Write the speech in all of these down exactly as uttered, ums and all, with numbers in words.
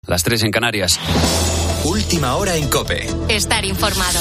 Las tres en Canarias. Última hora en COPE. Estar informado.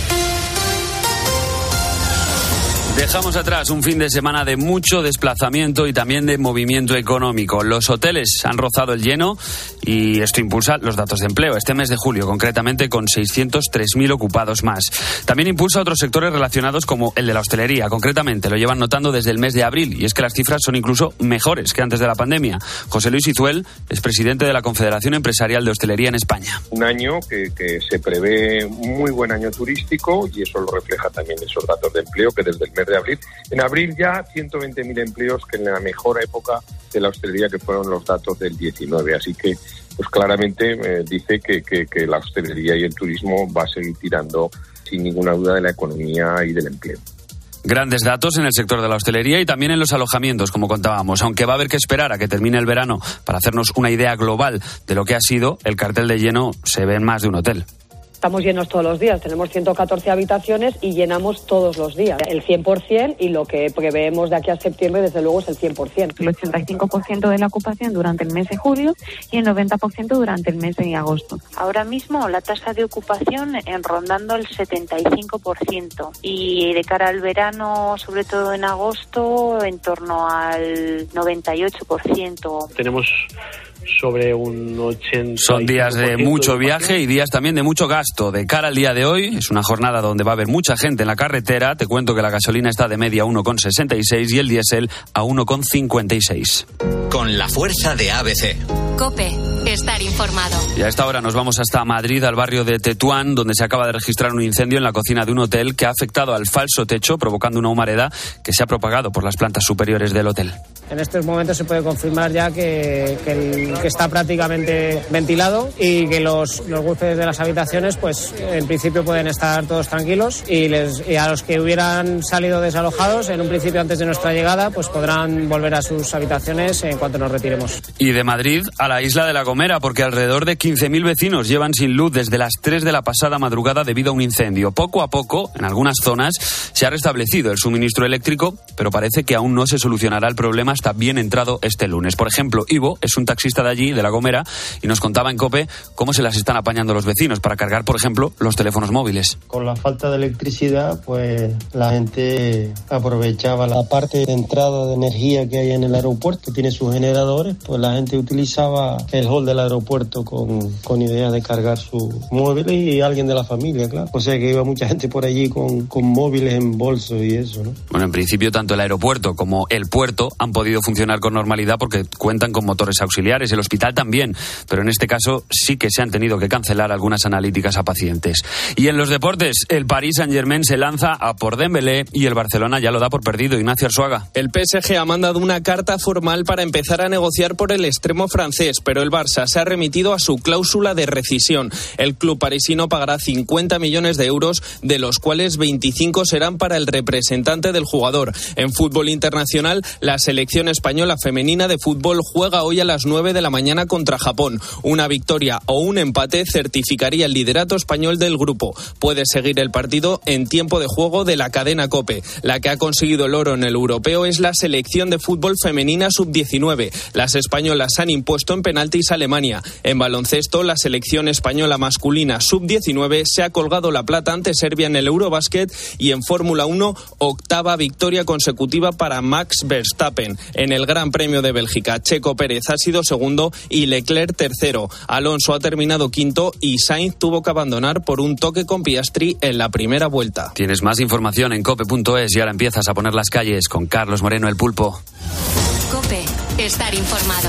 Dejamos atrás un fin de semana de mucho desplazamiento y también de movimiento económico. Los hoteles han rozado el lleno y esto impulsa los datos de empleo. Este mes de julio, concretamente, con seiscientos tres mil ocupados más. También impulsa otros sectores relacionados como el de la hostelería. Concretamente, lo llevan notando desde el mes de abril y es que las cifras son incluso mejores que antes de la pandemia. José Luis Izuel es presidente de la Confederación Empresarial de Hostelería en España. Un año que, que se prevé muy buen año turístico y eso lo refleja también esos datos de empleo que desde el mes de abril. En abril ya ciento veinte mil empleos, que en la mejor época de la hostelería, que fueron los datos del diecinueve. Así que, pues claramente eh, dice que, que, que la hostelería y el turismo va a seguir tirando sin ninguna duda de la economía y del empleo. Grandes datos en el sector de la hostelería y también en los alojamientos, como contábamos. Aunque va a haber que esperar a que termine el verano para hacernos una idea global de lo que ha sido, el cartel de lleno se ve en más de un hotel. Estamos llenos todos los días, tenemos ciento catorce habitaciones y llenamos todos los días, el cien por ciento, y lo que preveemos de aquí a septiembre desde luego es el cien por ciento. El ochenta y cinco por ciento de la ocupación durante el mes de julio y el noventa por ciento durante el mes de agosto. Ahora mismo la tasa de ocupación en rondando el setenta y cinco por ciento y de cara al verano, sobre todo en agosto, en torno al noventa y ocho por ciento. Tenemos sobre un ochenta. Son días de mucho viaje y días también de mucho gasto. De cara al día de hoy, es una jornada donde va a haber mucha gente en la carretera. Te cuento que la gasolina está de media a uno con sesenta y seis y el diésel a uno con cincuenta y seis. Con la fuerza de A B C. COPE. Estar informado. Y a esta hora nos vamos hasta Madrid, al barrio de Tetuán, donde se acaba de registrar un incendio en la cocina de un hotel que ha afectado al falso techo, provocando una humareda que se ha propagado por las plantas superiores del hotel. En estos momentos se puede confirmar ya que, que, el, que está prácticamente ventilado y que los, los huéspedes de las habitaciones, pues en principio pueden estar todos tranquilos y, les, y a los que hubieran salido desalojados, en un principio antes de nuestra llegada, pues podrán volver a sus habitaciones en cuanto nos retiremos. Y de Madrid a la isla de La Gomera, porque alrededor de quince mil vecinos llevan sin luz desde las tres de la pasada madrugada debido a un incendio. Poco a poco, en algunas zonas, se ha restablecido el suministro eléctrico, pero parece que aún no se solucionará el problema hasta bien entrado este lunes. Por ejemplo, Ivo es un taxista de allí, de La Gomera, y nos contaba en COPE cómo se las están apañando los vecinos para cargar, por ejemplo, los teléfonos móviles. Con la falta de electricidad, pues la gente aprovechaba la parte de entrada de energía que hay en el aeropuerto, tiene sus generadores, pues la gente utilizaba el hall del aeropuerto con, con idea de cargar sus móviles y alguien de la familia, claro. O sea que iba mucha gente por allí con, con móviles en bolsos y eso, ¿no? Bueno, en principio tanto el aeropuerto como el puerto han podido funcionar con normalidad porque cuentan con motores auxiliares, el hospital también, pero en este caso sí que se han tenido que cancelar algunas analíticas a pacientes. Y en los deportes, el Paris Saint-Germain se lanza a por Dembélé y el Barcelona ya lo da por perdido. Ignacio Arzuaga. El P S G ha mandado una carta formal para empezar a negociar por el extremo francés, pero el Barça se ha remitido a su cláusula de rescisión. El club parisino pagará cincuenta millones de euros, de los cuales veinticinco serán para el representante del jugador. En fútbol internacional, la selección española femenina de fútbol juega hoy a las nueve de la mañana contra Japón. Una victoria o un empate certificaría el liderato español del grupo. Puede seguir el partido en tiempo de juego de la cadena COPE. La que ha conseguido el oro en el europeo es la selección de fútbol femenina sub diecinueve. Las españolas han impuesto en penaltis a Alemania. En baloncesto, la selección española masculina sub diecinueve se ha colgado la plata ante Serbia en el Eurobasket y en Fórmula uno, octava victoria consecutiva para Max Verstappen. En el Gran Premio de Bélgica, Checo Pérez ha sido segundo y Leclerc tercero. Alonso ha terminado quinto y Sainz tuvo que abandonar por un toque con Piastri en la primera vuelta. Tienes más información en cope punto es y ahora empiezas a poner las calles con Carlos Moreno, el Pulpo. COPE. Estar informado.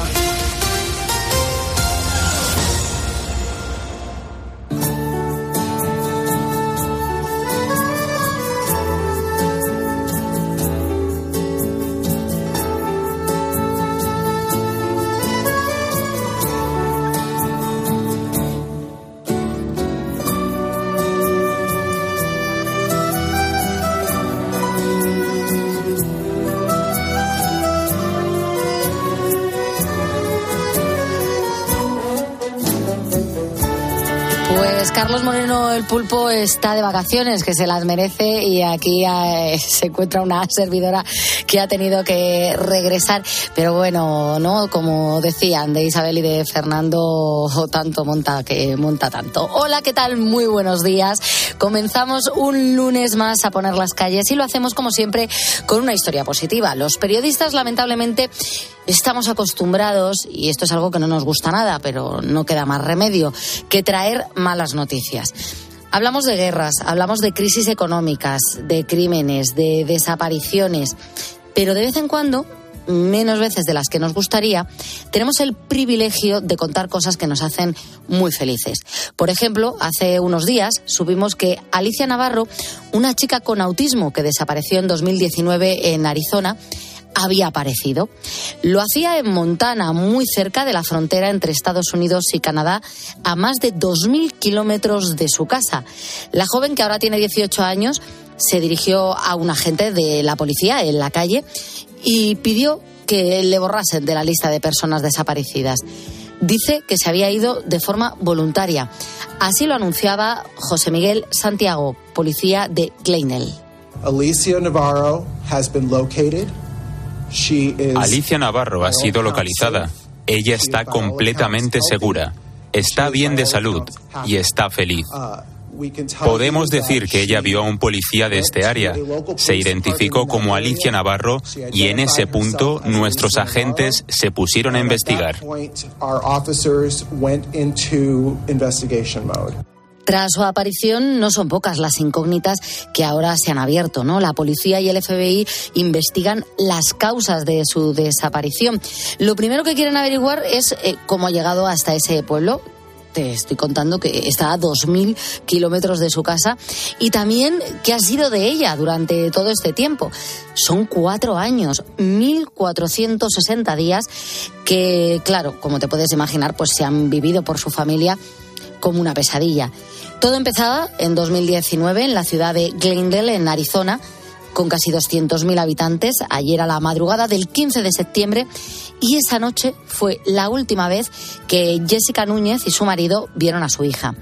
Pues Carlos Moreno el Pulpo está de vacaciones, que se las merece, y aquí eh, se encuentra una servidora que ha tenido que regresar. Pero bueno, no, como decían de Isabel y de Fernando, tanto monta que monta tanto. Hola, ¿qué tal? Muy buenos días. Comenzamos un lunes más a poner las calles y lo hacemos como siempre con una historia positiva. Los periodistas, lamentablemente, estamos acostumbrados, y esto es algo que no nos gusta nada, pero no queda más remedio, que traer malas noticias. Hablamos de guerras, hablamos de crisis económicas, de crímenes, de desapariciones, pero de vez en cuando, menos veces de las que nos gustaría, tenemos el privilegio de contar cosas que nos hacen muy felices. Por ejemplo, hace unos días supimos que Alicia Navarro, una chica con autismo que desapareció en dos mil diecinueve en Arizona, había aparecido. Lo hacía en Montana, muy cerca de la frontera entre Estados Unidos y Canadá, a más de dos mil kilómetros de su casa. La joven, que ahora tiene dieciocho años, se dirigió a un agente de la policía en la calle y pidió que le borrasen de la lista de personas desaparecidas. Dice que se había ido de forma voluntaria. Así lo anunciaba José Miguel Santiago, policía de Glendale. Alicia Navarro has been located. Alicia Navarro ha sido localizada. Ella está completamente segura. Está bien de salud y está feliz. Podemos decir que ella vio a un policía de este área. Se identificó como Alicia Navarro y en ese punto nuestros agentes se pusieron a investigar. Tras su aparición, no son pocas las incógnitas que ahora se han abierto, ¿no? La policía y el F B I investigan las causas de su desaparición. Lo primero que quieren averiguar es eh, cómo ha llegado hasta ese pueblo. Te estoy contando que está a dos mil kilómetros de su casa, y también qué ha sido de ella durante todo este tiempo. Son cuatro años, mil cuatrocientos sesenta días que, claro, como te puedes imaginar, pues se han vivido por su familia como una pesadilla. Todo empezaba en dos mil diecinueve en la ciudad de Glendale, en Arizona, con casi doscientos mil habitantes. Ayer a la madrugada del quince de septiembre, y esa noche fue la última vez que Jessica Núñez y su marido vieron a su hija.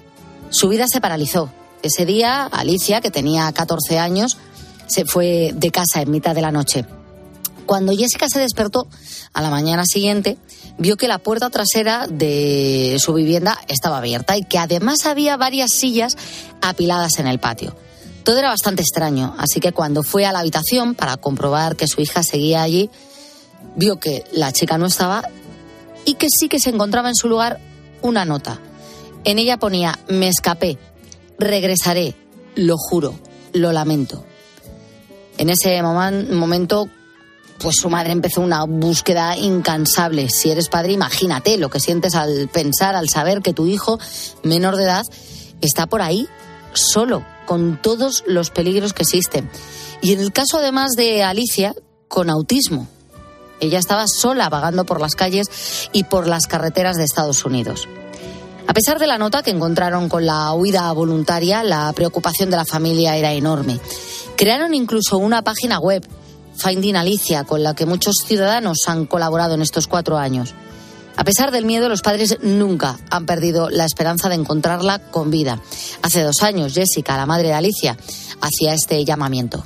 Su vida se paralizó. Ese día, Alicia, que tenía catorce años, se fue de casa en mitad de la noche. Cuando Jessica se despertó a la mañana siguiente, vio que la puerta trasera de su vivienda estaba abierta y que además había varias sillas apiladas en el patio. Todo era bastante extraño, así que cuando fue a la habitación para comprobar que su hija seguía allí, vio que la chica no estaba y que sí que se encontraba en su lugar una nota. En ella ponía: me escapé, regresaré, lo juro, lo lamento. En ese moman- momento... pues su madre empezó una búsqueda incansable. Si eres padre, imagínate lo que sientes al pensar, al saber que tu hijo menor de edad está por ahí solo, con todos los peligros que existen. Y en el caso además de Alicia, con autismo. Ella estaba sola vagando por las calles y por las carreteras de Estados Unidos. A pesar de la nota que encontraron con la huida voluntaria, la preocupación de la familia era enorme. Crearon incluso una página web, Finding Alicia, con la que muchos ciudadanos han colaborado en estos cuatro años. A pesar del miedo, los padres nunca han perdido la esperanza de encontrarla con vida. Hace dos años, Jessica, la madre de Alicia, hacía este llamamiento.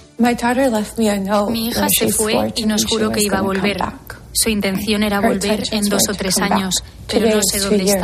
Mi hija se fue y nos juró que iba a volver. Su intención era volver en dos o tres años, pero no sé dónde está.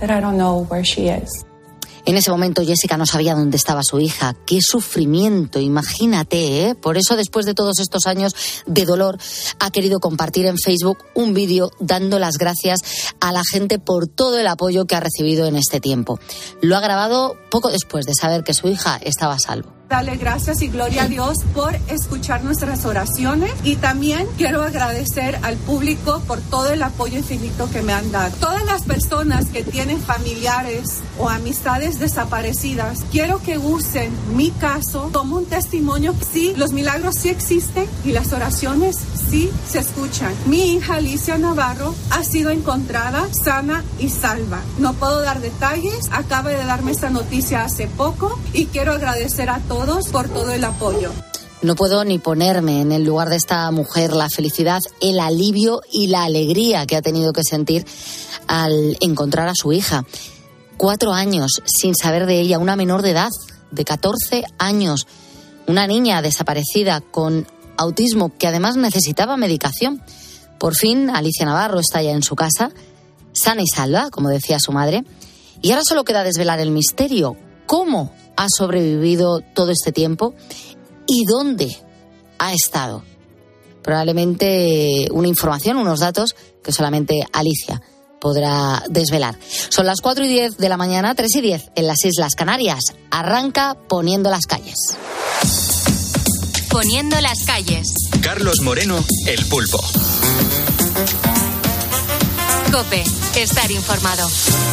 En ese momento Jessica no sabía dónde estaba su hija. ¡Qué sufrimiento! Imagínate, ¿eh? Por eso, después de todos estos años de dolor, ha querido compartir en Facebook un vídeo dando las gracias a la gente por todo el apoyo que ha recibido en este tiempo. Lo ha grabado poco después de saber que su hija estaba a salvo. Dale gracias y gloria a Dios por escuchar nuestras oraciones, y también quiero agradecer al público por todo el apoyo infinito que me han dado. Todas las personas que tienen familiares o amistades desaparecidas, quiero que usen mi caso como un testimonio. Sí, los milagros sí existen y las oraciones sí se escuchan. Mi hija Alicia Navarro ha sido encontrada sana y salva. No puedo dar detalles, acaba de darme esta noticia hace poco y quiero agradecer a todos por todo el apoyo. No puedo ni ponerme en el lugar de esta mujer, la felicidad, el alivio y la alegría que ha tenido que sentir al encontrar a su hija. cuatro años sin saber de ella, una menor de edad, de catorce años, una niña desaparecida con autismo que además necesitaba medicación. Por fin, Alicia Navarro está ya en su casa, sana y salva, como decía su madre, y ahora solo queda desvelar el misterio. ¿Cómo ha sobrevivido todo este tiempo y dónde ha estado? Probablemente una información, unos datos que solamente Alicia podrá desvelar. Son las cuatro y diez de la mañana, tres y diez en las Islas Canarias. Arranca Poniendo las calles. Poniendo las calles. Carlos Moreno, El Pulpo. COPE, estar informado.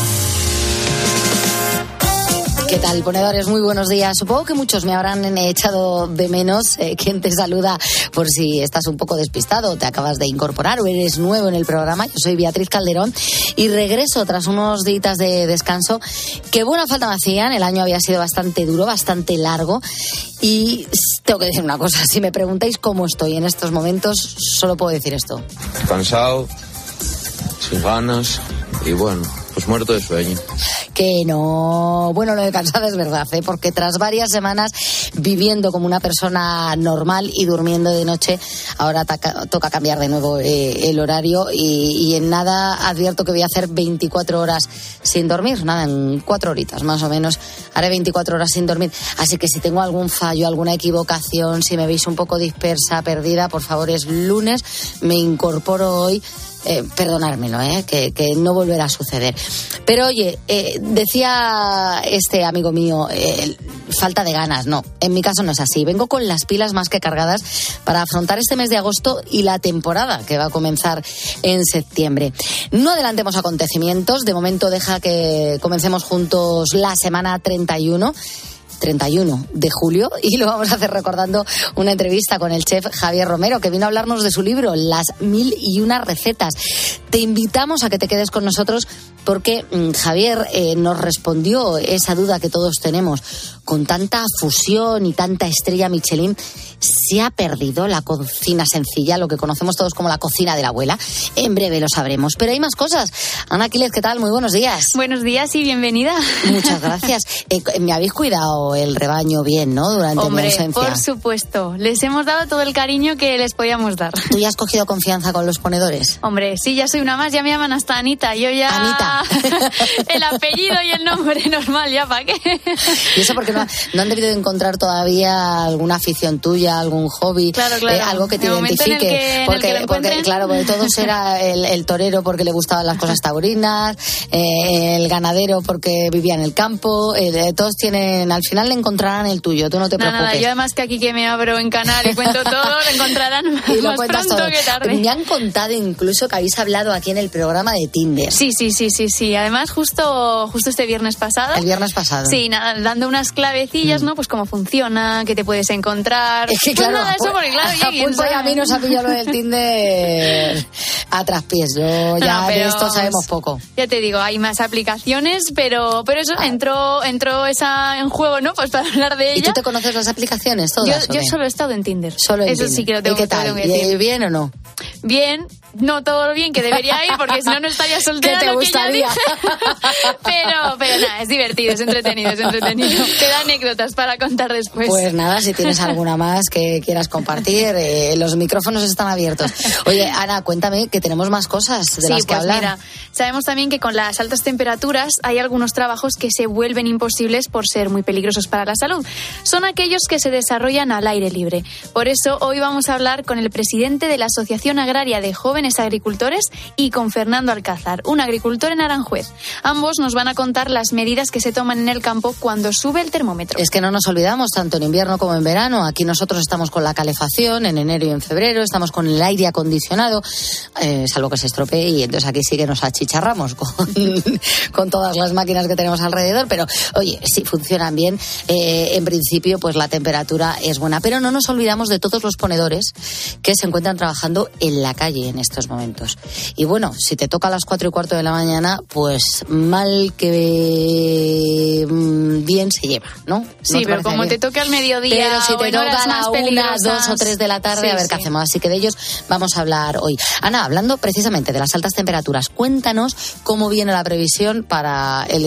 ¿Qué tal, ponedores? Muy buenos días. Supongo que muchos me habrán echado de menos. Eh, quien te saluda, por si estás un poco despistado, te acabas de incorporar o eres nuevo en el programa. Yo soy Beatriz Calderón y regreso tras unos días de descanso que buena falta me hacían. El año había sido bastante duro, bastante largo. Y tengo que decir una cosa, si me preguntáis cómo estoy en estos momentos, solo puedo decir esto. Cansado, sin ganas y bueno, pues muerto de sueño. Que no, bueno, lo de cansada es verdad, ¿eh? Porque tras varias semanas viviendo como una persona normal y durmiendo de noche, ahora taca, toca cambiar de nuevo eh, el horario y, y en nada advierto que voy a hacer veinticuatro horas sin dormir, nada, en cuatro horitas más o menos haré veinticuatro horas sin dormir, así que si tengo algún fallo, alguna equivocación, si me veis un poco dispersa, perdida, por favor, es lunes, me incorporo hoy. Eh, perdonármelo, eh, que, que no volverá a suceder. Pero oye, eh, decía este amigo mío, eh, falta de ganas. No, en mi caso no es así. Vengo con las pilas más que cargadas para afrontar este mes de agosto y la temporada que va a comenzar en septiembre. No adelantemos acontecimientos. De momento deja que comencemos juntos la semana treinta y uno de julio y lo vamos a hacer recordando una entrevista con el chef Javier Romero, que vino a hablarnos de su libro Las mil y una recetas. Te invitamos a que te quedes con nosotros porque mmm, Javier eh, nos respondió esa duda que todos tenemos. Con tanta fusión y tanta estrella Michelin, ¿se ha perdido la cocina sencilla, lo que conocemos todos como la cocina de la abuela? En breve lo sabremos, pero hay más cosas. Ana Aquiles, ¿qué tal? Muy buenos días. Buenos días y bienvenida. Muchas gracias. Eh, me habéis cuidado el rebaño bien, ¿no? Durante Hombre, mi ausencia. Por supuesto. Les hemos dado todo el cariño que les podíamos dar. ¿Tú ya has cogido confianza con los ponedores? Hombre, sí, ya soy una más. Ya me llaman hasta Anita. Yo ya... Anita. El apellido y el nombre normal, ¿ya para qué? Y eso porque no, no han debido encontrar todavía alguna afición tuya, algún hobby, claro, claro. Eh, algo que te el identifique. Que, porque, porque claro, porque todos era el, el torero porque le gustaban las cosas taurinas, eh, el ganadero porque vivía en el campo. Eh, todos tienen, al final le encontrarán el tuyo, tú no te preocupes. Nada, nada, yo además que aquí que me abro en canal y cuento todo, lo encontrarán y lo más cuentas pronto todo. que tarde. Me han contado incluso que habéis hablado aquí en el programa de Tinder. Sí, sí, sí, sí, sí. Además, justo, justo este viernes pasado. El viernes pasado. Sí, nada, dando unas clavecillas, mm. ¿no? Pues cómo funciona, qué te puedes encontrar. Es que pues claro, nada, eso porque claro, a Pulpo y a mí nos ha pillado lo del Tinder a traspiés. Yo ya no, de esto sabemos poco. Ya te digo, hay más aplicaciones, pero pero eso ah. entró entró esa en juego, ¿no? Pues para hablar de ella. ¿Y tú te conoces las aplicaciones todas? Yo, yo solo he estado en Tinder. Solo en eso Tinder. Sí que lo tengo, ¿Y qué tal? tengo que decir. ¿Bien o no? Bien, no todo lo bien que debería ir, porque si no, no estaría soltera. ¿Qué te lo gustaría? Que pero, pero nada, es divertido, es entretenido, es entretenido. Te da anécdotas para contar después. Pues nada, si tienes alguna más que quieras compartir, eh, los micrófonos están abiertos. Oye, Ana, cuéntame que tenemos más cosas de sí, las que pues hablar. Mira, sabemos también que con las altas temperaturas hay algunos trabajos que se vuelven imposibles por ser muy peligrosos para la salud. Son aquellos que se desarrollan al aire libre. Por eso hoy vamos a hablar con el presidente de la Asociación Agraria de Jóvenes Agricultores y con Fernando Alcázar, un agricultor en Aranjuez. Ambos nos van a contar las medidas que se toman en el campo cuando sube el termómetro. Es que no nos olvidamos, tanto en invierno como en verano. Aquí nosotros estamos con la calefacción en enero y en febrero, estamos con el aire acondicionado, eh, salvo que se estropee, y entonces aquí sí que nos achicharramos con, con todas las máquinas que tenemos alrededor, pero oye, si funcionan bien, eh, en principio pues la temperatura es buena. Pero no nos olvidamos de todos los ponedores que se encuentran trabajando en la calle en estos momentos. Y bueno, si te toca a las cuatro y cuarto de la mañana, pues mal que bien se lleva, ¿no? Sí, ¿No pero como bien? Te toque al mediodía, pero si te toca a la una, dos o tres de la tarde, sí, a ver sí. qué hacemos. Así que de ellos vamos a hablar hoy. Ana, hablando precisamente de las altas temperaturas, cuéntanos cómo viene la previsión para el día de hoy.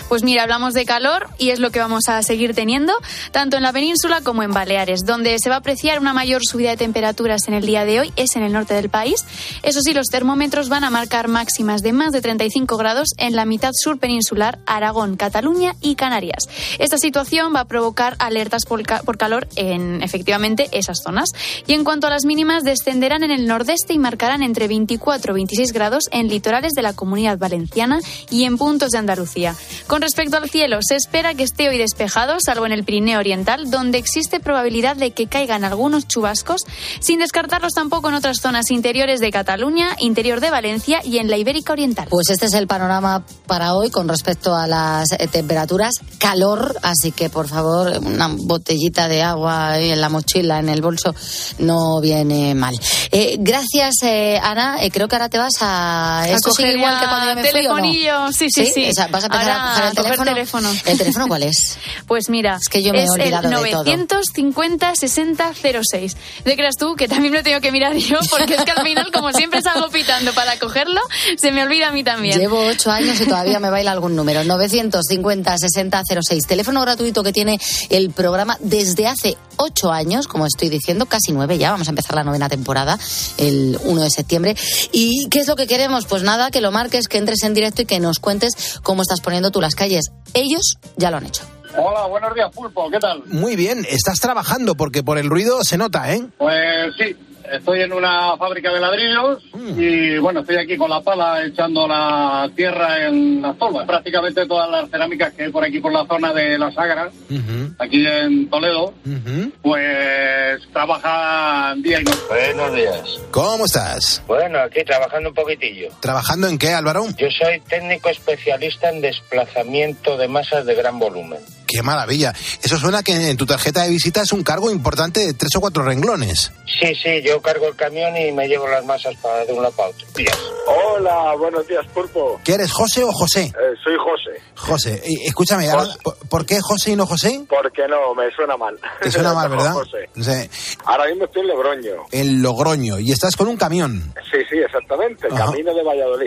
Pues mira, hablamos de calor y es lo que vamos a seguir teniendo, tanto en la península como en Baleares. Donde se va a apreciar una mayor subida de temperaturas en el día de hoy es en el norte del país. Eso sí, los termómetros van a marcar máximas de más de treinta y cinco grados en la mitad sur peninsular, Aragón, Cataluña y Canarias. Esta situación va a provocar alertas por, ca- por calor en, efectivamente, esas zonas. Y en cuanto a las mínimas, descenderán en el nordeste y marcarán entre veinticuatro y veintiséis grados en litorales de la Comunidad Valenciana y en puntos de Andalucía. Con respecto al cielo, se espera que esté hoy despejado, salvo en el Pirineo Oriental, donde existe probabilidad de que caigan algunos chubascos, sin descartarlos tampoco en otras zonas interiores de Cataluña, interior de Valencia y en la Ibérica Oriental. Pues este es el panorama para hoy con respecto a las eh, temperaturas. Calor, así que por favor, una botellita de agua ahí en la mochila, en el bolso, no viene mal. Eh, gracias, eh, Ana. Eh, creo que ahora te vas a... ¿Esto sigue igual que cuando yo me fui, o no? Sí, sí, sí. ¿Sí? O sea, ¿vas a empezar ahora a coger el teléfono? teléfono? ¿El teléfono cuál es? Pues mira, es que yo me he olvidado de todo. novecientos cincuenta sesenta cero seis. ¿De creas tú? Que también lo he tenido que mirar yo, porque es que al final, como siempre salgo pitando para cogerlo, se me olvida a mí también. Llevo ocho años y todavía me baila algún número. novecientos cincuenta sesenta cero seis. Teléfono gratuito que tiene el programa desde hace ocho años, como estoy diciendo, casi nueve ya. Vamos a empezar la novena temporada el uno de septiembre. ¿Y qué es lo que queremos? Pues nada, que lo marques, que entres en directo y que nos cuentes cómo estás poniendo tú las calles. Ellos ya lo han hecho. Hola, buenos días, Pulpo, ¿qué tal? Muy bien, estás trabajando porque por el ruido se nota, ¿eh? Pues sí, estoy en una fábrica de ladrillos mm. y bueno, estoy aquí con la pala echando la tierra en las tolvas. Prácticamente todas las cerámicas que hay por aquí por la zona de la Sagra, uh-huh. aquí en Toledo, uh-huh. pues trabajan día y noche. Buenos días. ¿Cómo estás? Bueno, aquí trabajando un poquitillo. ¿Trabajando en qué, Álvaro? Yo soy técnico especialista en desplazamiento de masas de gran volumen. ¡Qué maravilla! Eso suena que en tu tarjeta de visita es un cargo importante de tres o cuatro renglones. Sí, sí, yo cargo el camión y me llevo las masas para de un lado para otro. Días. Hola, buenos días, Pulpo. ¿Qué eres, José o José? Eh, soy José. José, eh, escúchame, ahora, ¿por qué José y no José? Porque no, me suena mal. Te suena mal, ¿verdad? José. Sí. Ahora mismo estoy en Logroño. En Logroño, y estás con un camión. Sí, sí, exactamente, el Ajá. camino de Valladolid.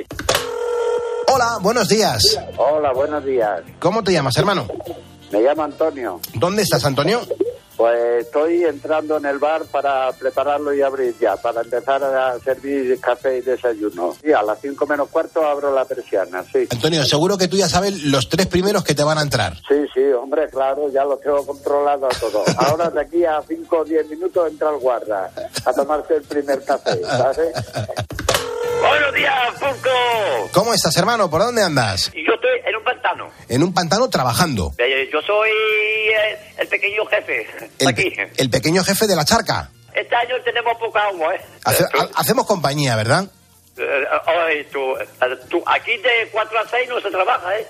Hola, buenos días. Hola, buenos días. ¿Cómo te llamas, hermano? Me llamo Antonio. ¿Dónde estás, Antonio? Pues estoy entrando en el bar para prepararlo y abrir ya, para empezar a servir café y desayuno. Y a las cinco menos cuarto abro la persiana, sí. Antonio, seguro que tú ya sabes los tres primeros que te van a entrar. Sí, sí, hombre, claro, ya lo tengo controlado todo. Ahora de aquí a cinco o diez minutos entra el guarda a tomarse el primer café, ¿sabes? Buenos días, Punco. ¿Cómo estás, hermano? ¿Por dónde andas? Yo estoy en un pantano. En un pantano trabajando. Yo soy el, el pequeño jefe. El, aquí. Pe- el pequeño jefe de la charca. Este año tenemos poca agua, ¿eh? Hace, ha, hacemos compañía, ¿verdad? Eh, oye, tú, tú, aquí de cuatro a seis no se trabaja, ¿eh?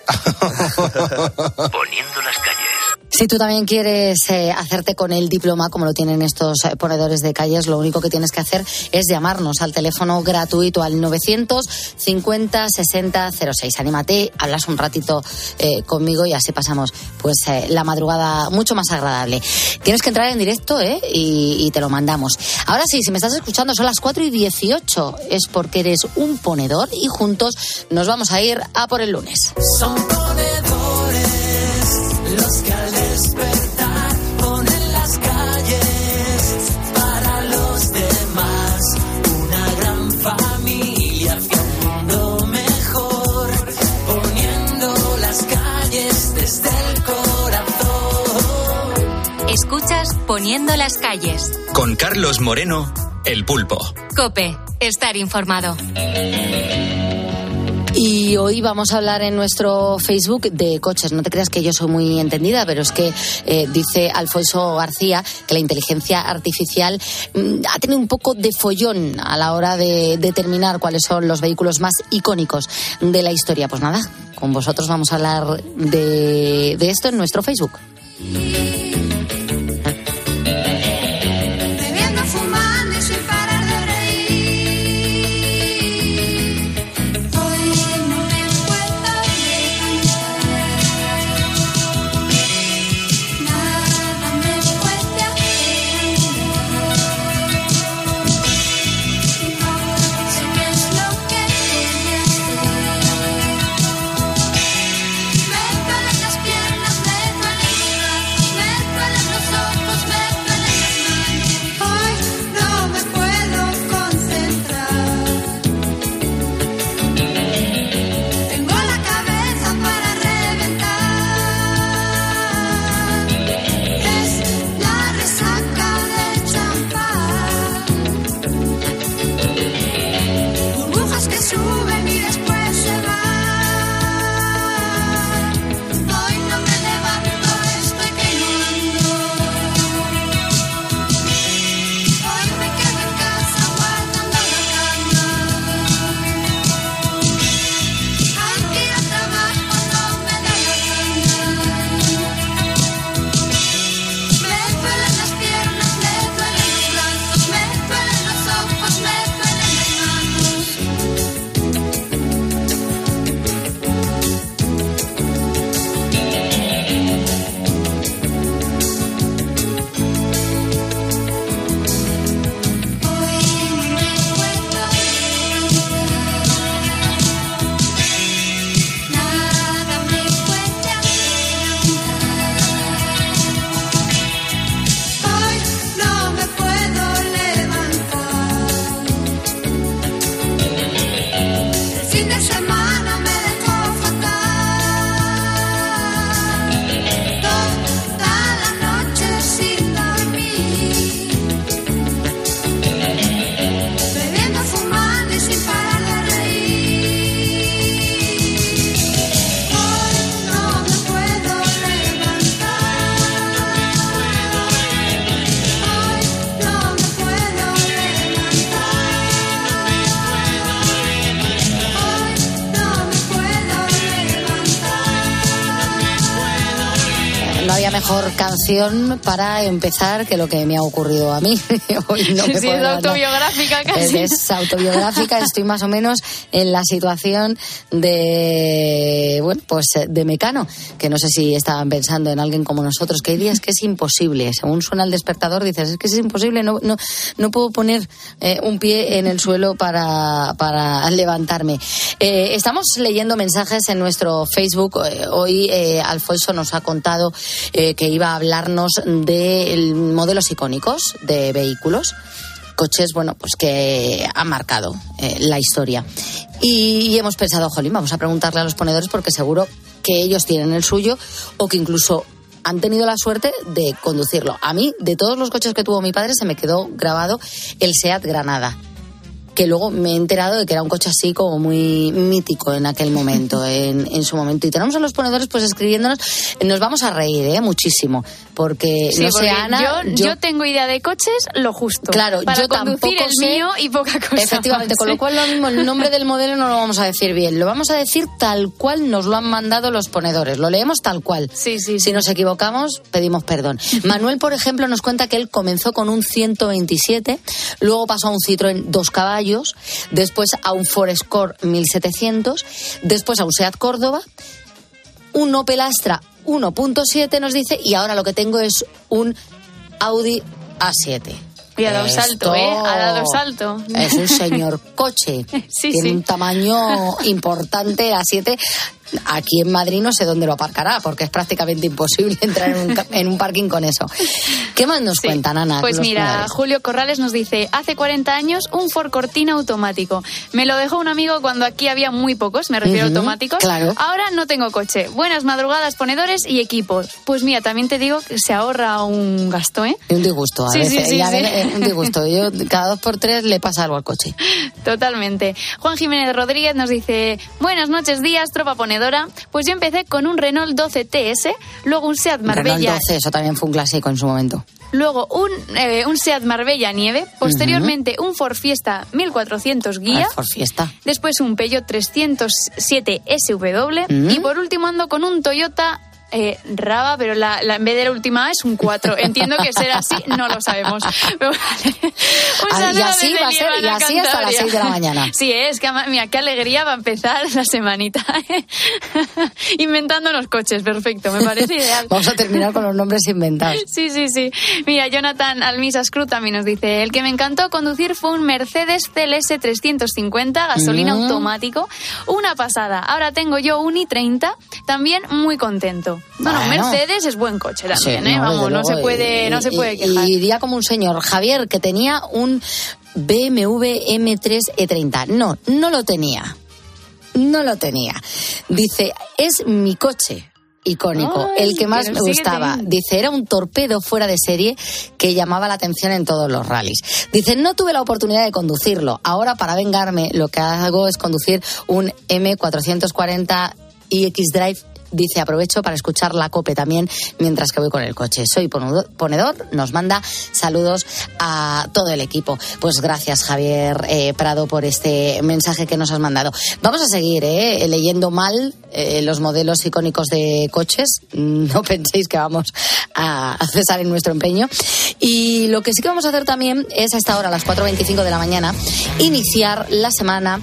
Poniendo las calles. Si tú también quieres eh, hacerte con el diploma, como lo tienen estos eh, ponedores de calles, lo único que tienes que hacer es llamarnos al teléfono gratuito al novecientos cincuenta sesenta cero seis. Anímate, hablas un ratito eh, conmigo y así pasamos pues eh, la madrugada mucho más agradable. Tienes que entrar en directo ¿eh? y, y te lo mandamos. Ahora sí, si me estás escuchando, son las cuatro y dieciocho. Es porque eres un ponedor y juntos nos vamos a ir a por el lunes. Son ponedores los que al despertar ponen las calles para los demás. Una gran familia hacia un mundo mejor, poniendo las calles desde el corazón. Escuchas Poniendo las calles. Con Carlos Moreno, El Pulpo. COPE. Estar informado. Y hoy vamos a hablar en nuestro Facebook de coches. No te creas que yo soy muy entendida, pero es que eh, dice Alfonso García que la inteligencia artificial mmm, ha tenido un poco de follón a la hora de determinar cuáles son los vehículos más icónicos de la historia. Pues nada, con vosotros vamos a hablar de, de esto en nuestro Facebook. había mejor canción para empezar que lo que me ha ocurrido a mí. Hoy no me sí, puedo es autobiográfica casi. Es, es autobiográfica, estoy más o menos en la situación de, bueno, pues de Mecano, que no sé si estaban pensando en alguien como nosotros, que hay días que es imposible, según suena el despertador dices, es que es imposible, no, no, no puedo poner eh, un pie en el suelo para, para levantarme. Eh, estamos leyendo mensajes en nuestro Facebook. Eh, hoy eh, Alfonso nos ha contado eh, que iba a hablarnos de modelos icónicos de vehículos, coches, bueno, pues que han marcado eh, la historia. Y, y hemos pensado, jolín, vamos a preguntarle a los ponedores porque seguro que ellos tienen el suyo o que incluso han tenido la suerte de conducirlo. A mí, de todos los coches que tuvo mi padre, se me quedó grabado el Seat Granada, que luego me he enterado de que era un coche así como muy mítico en aquel momento, en, en su momento. Y tenemos a los ponedores pues escribiéndonos, nos vamos a reír, ¿eh? Muchísimo, porque sí, no sé, Ana... Yo, yo, yo tengo idea de coches lo justo. Claro, para yo conducir tampoco el sé, mío y poca cosa efectivamente, más, con ¿sí? lo cual lo mismo, el nombre del modelo no lo vamos a decir bien, lo vamos a decir tal cual nos lo han mandado los ponedores, lo leemos tal cual. Sí, sí, sí. Si nos equivocamos, pedimos perdón. Manuel, por ejemplo, nos cuenta que él comenzó con un ciento veintisiete, luego pasó a un Citroën dos caballos, de después a un Ford Escort mil setecientos, después a un Seat Córdoba, un Opel Astra uno punto siete nos dice, y ahora lo que tengo es un Audi A siete. Y ha dado salto, ¿eh? Ha dado salto. Es un señor coche. Sí, Tiene sí. un tamaño importante, A siete. Aquí en Madrid no sé dónde lo aparcará, porque es prácticamente imposible entrar en un, en un parking con eso. ¿Qué más nos sí. cuentan, Ana? Pues mira, ponedores? Julio Corrales nos dice, hace cuarenta años un Ford Cortina automático. Me lo dejó un amigo cuando aquí había muy pocos, me refiero uh-huh, a automáticos. Claro. Ahora no tengo coche. Buenas madrugadas, ponedores y equipos. Pues mira, también te digo que se ahorra un gasto, ¿eh? Un disgusto, a sí, veces. Sí, sí, ya sí. Ven, un disgusto. Yo cada dos por tres le pasa algo al coche. Totalmente. Juan Jiménez Rodríguez nos dice, buenas noches, días, tropa ponedora. Pues yo empecé con un Renault doce T S, luego un Seat Marbella. Renault doce, eso también fue un clásico en su momento. Luego un, eh, un Seat Marbella Nieve, posteriormente uh-huh. un Ford Fiesta mil cuatrocientos Guía, ah, Ford Fiesta. Después un Peugeot trescientos siete S W uh-huh. y por último ando con un Toyota Eh, Raba, pero la, la, en vez de la última A es un cuatro. Entiendo que será así, no lo sabemos. Pero vale. Ah, y así va a ser, y así hasta las seis de la mañana. Sí, es que mira, qué alegría va a empezar la semanita. Inventándonos coches, perfecto, me parece ideal. Vamos a terminar con los nombres inventados. Sí, sí, sí. Mira, Jonathan Almisas Cruz también nos dice, el que me encantó conducir fue un Mercedes C L S trescientos cincuenta, gasolina mm. automático, una pasada. Ahora tengo yo un i treinta, también muy contento. Bueno, bueno, Mercedes es buen coche también, sí, ¿eh? No, Vamos, no se puede, y, no se puede quejar. Y iría como un señor Javier que tenía un B M W M tres E treinta. No, no lo tenía. No lo tenía. Dice, es mi coche icónico, Ay, el que más me gustaba. Teniendo. Dice, era un torpedo fuera de serie que llamaba la atención en todos los rallies. Dice, no tuve la oportunidad de conducirlo. Ahora, para vengarme, lo que hago es conducir un M cuatrocientos cuarenta i X Drive. Dice, aprovecho para escuchar la COPE también mientras que voy con el coche. Soy ponedor, nos manda saludos a todo el equipo. Pues gracias, Javier eh, Prado, por este mensaje que nos has mandado. Vamos a seguir eh, leyendo mal eh, los modelos icónicos de coches. No penséis que vamos a cesar en nuestro empeño. Y lo que sí que vamos a hacer también es a esta hora, a las cuatro veinticinco de la mañana, iniciar la semana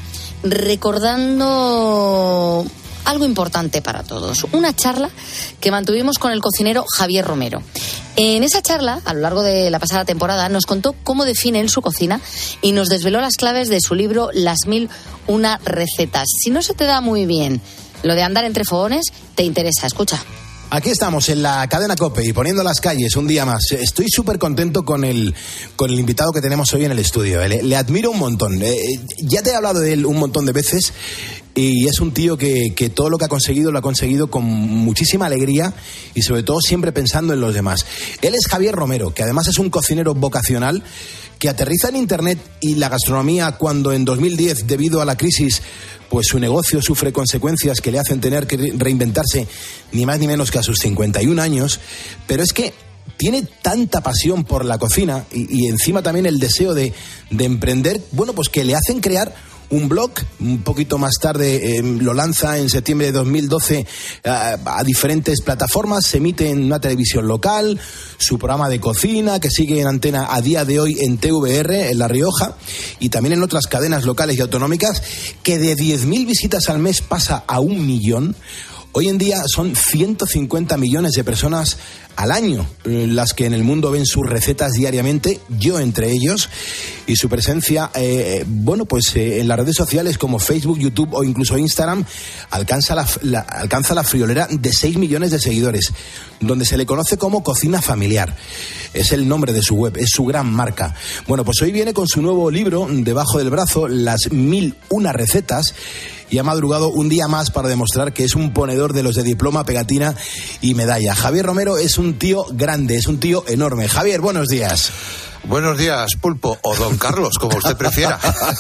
recordando algo importante para todos, una charla que mantuvimos con el cocinero Javier Romero. En esa charla, a lo largo de la pasada temporada, nos contó cómo define él su cocina y nos desveló las claves de su libro Las mil una recetas. Si no se te da muy bien lo de andar entre fogones, te interesa, escucha. Aquí estamos en la cadena COPE y poniendo las calles un día más. Estoy súper contento con el, con el invitado que tenemos hoy en el estudio. Le, le admiro un montón. Eh, ya te he hablado de él un montón de veces. Y es un tío que, que todo lo que ha conseguido lo ha conseguido con muchísima alegría y sobre todo siempre pensando en los demás. Él es Javier Romero, que además es un cocinero vocacional que aterriza en Internet y la gastronomía cuando en dos mil diez, debido a la crisis, pues su negocio sufre consecuencias que le hacen tener que reinventarse ni más ni menos que a sus cincuenta y un años. Pero es que tiene tanta pasión por la cocina y, y encima también el deseo de, de emprender, bueno, pues que le hacen crear un blog, un poquito más tarde eh, lo lanza en septiembre de dos mil doce a, a diferentes plataformas, se emite en una televisión local, su programa de cocina que sigue en antena a día de hoy en T V R, en La Rioja, y también en otras cadenas locales y autonómicas, que de diez mil visitas al mes pasa a un millón. Hoy en día son ciento cincuenta millones de personas al año las que en el mundo ven sus recetas diariamente, yo entre ellos, y su presencia, eh, bueno, pues eh, en las redes sociales como Facebook, YouTube o incluso Instagram alcanza la, la, alcanza la friolera de seis millones de seguidores, donde se le conoce como Cocina Familiar. Es el nombre de su web, es su gran marca. Bueno, pues hoy viene con su nuevo libro debajo del brazo, Las Mil Una Recetas, y ha madrugado un día más para demostrar que es un ponedor de los de diploma, pegatina y medalla. Javier Romero es un tío grande, es un tío enorme. Javier, buenos días. Buenos días, Pulpo, o Don Carlos, como usted prefiera.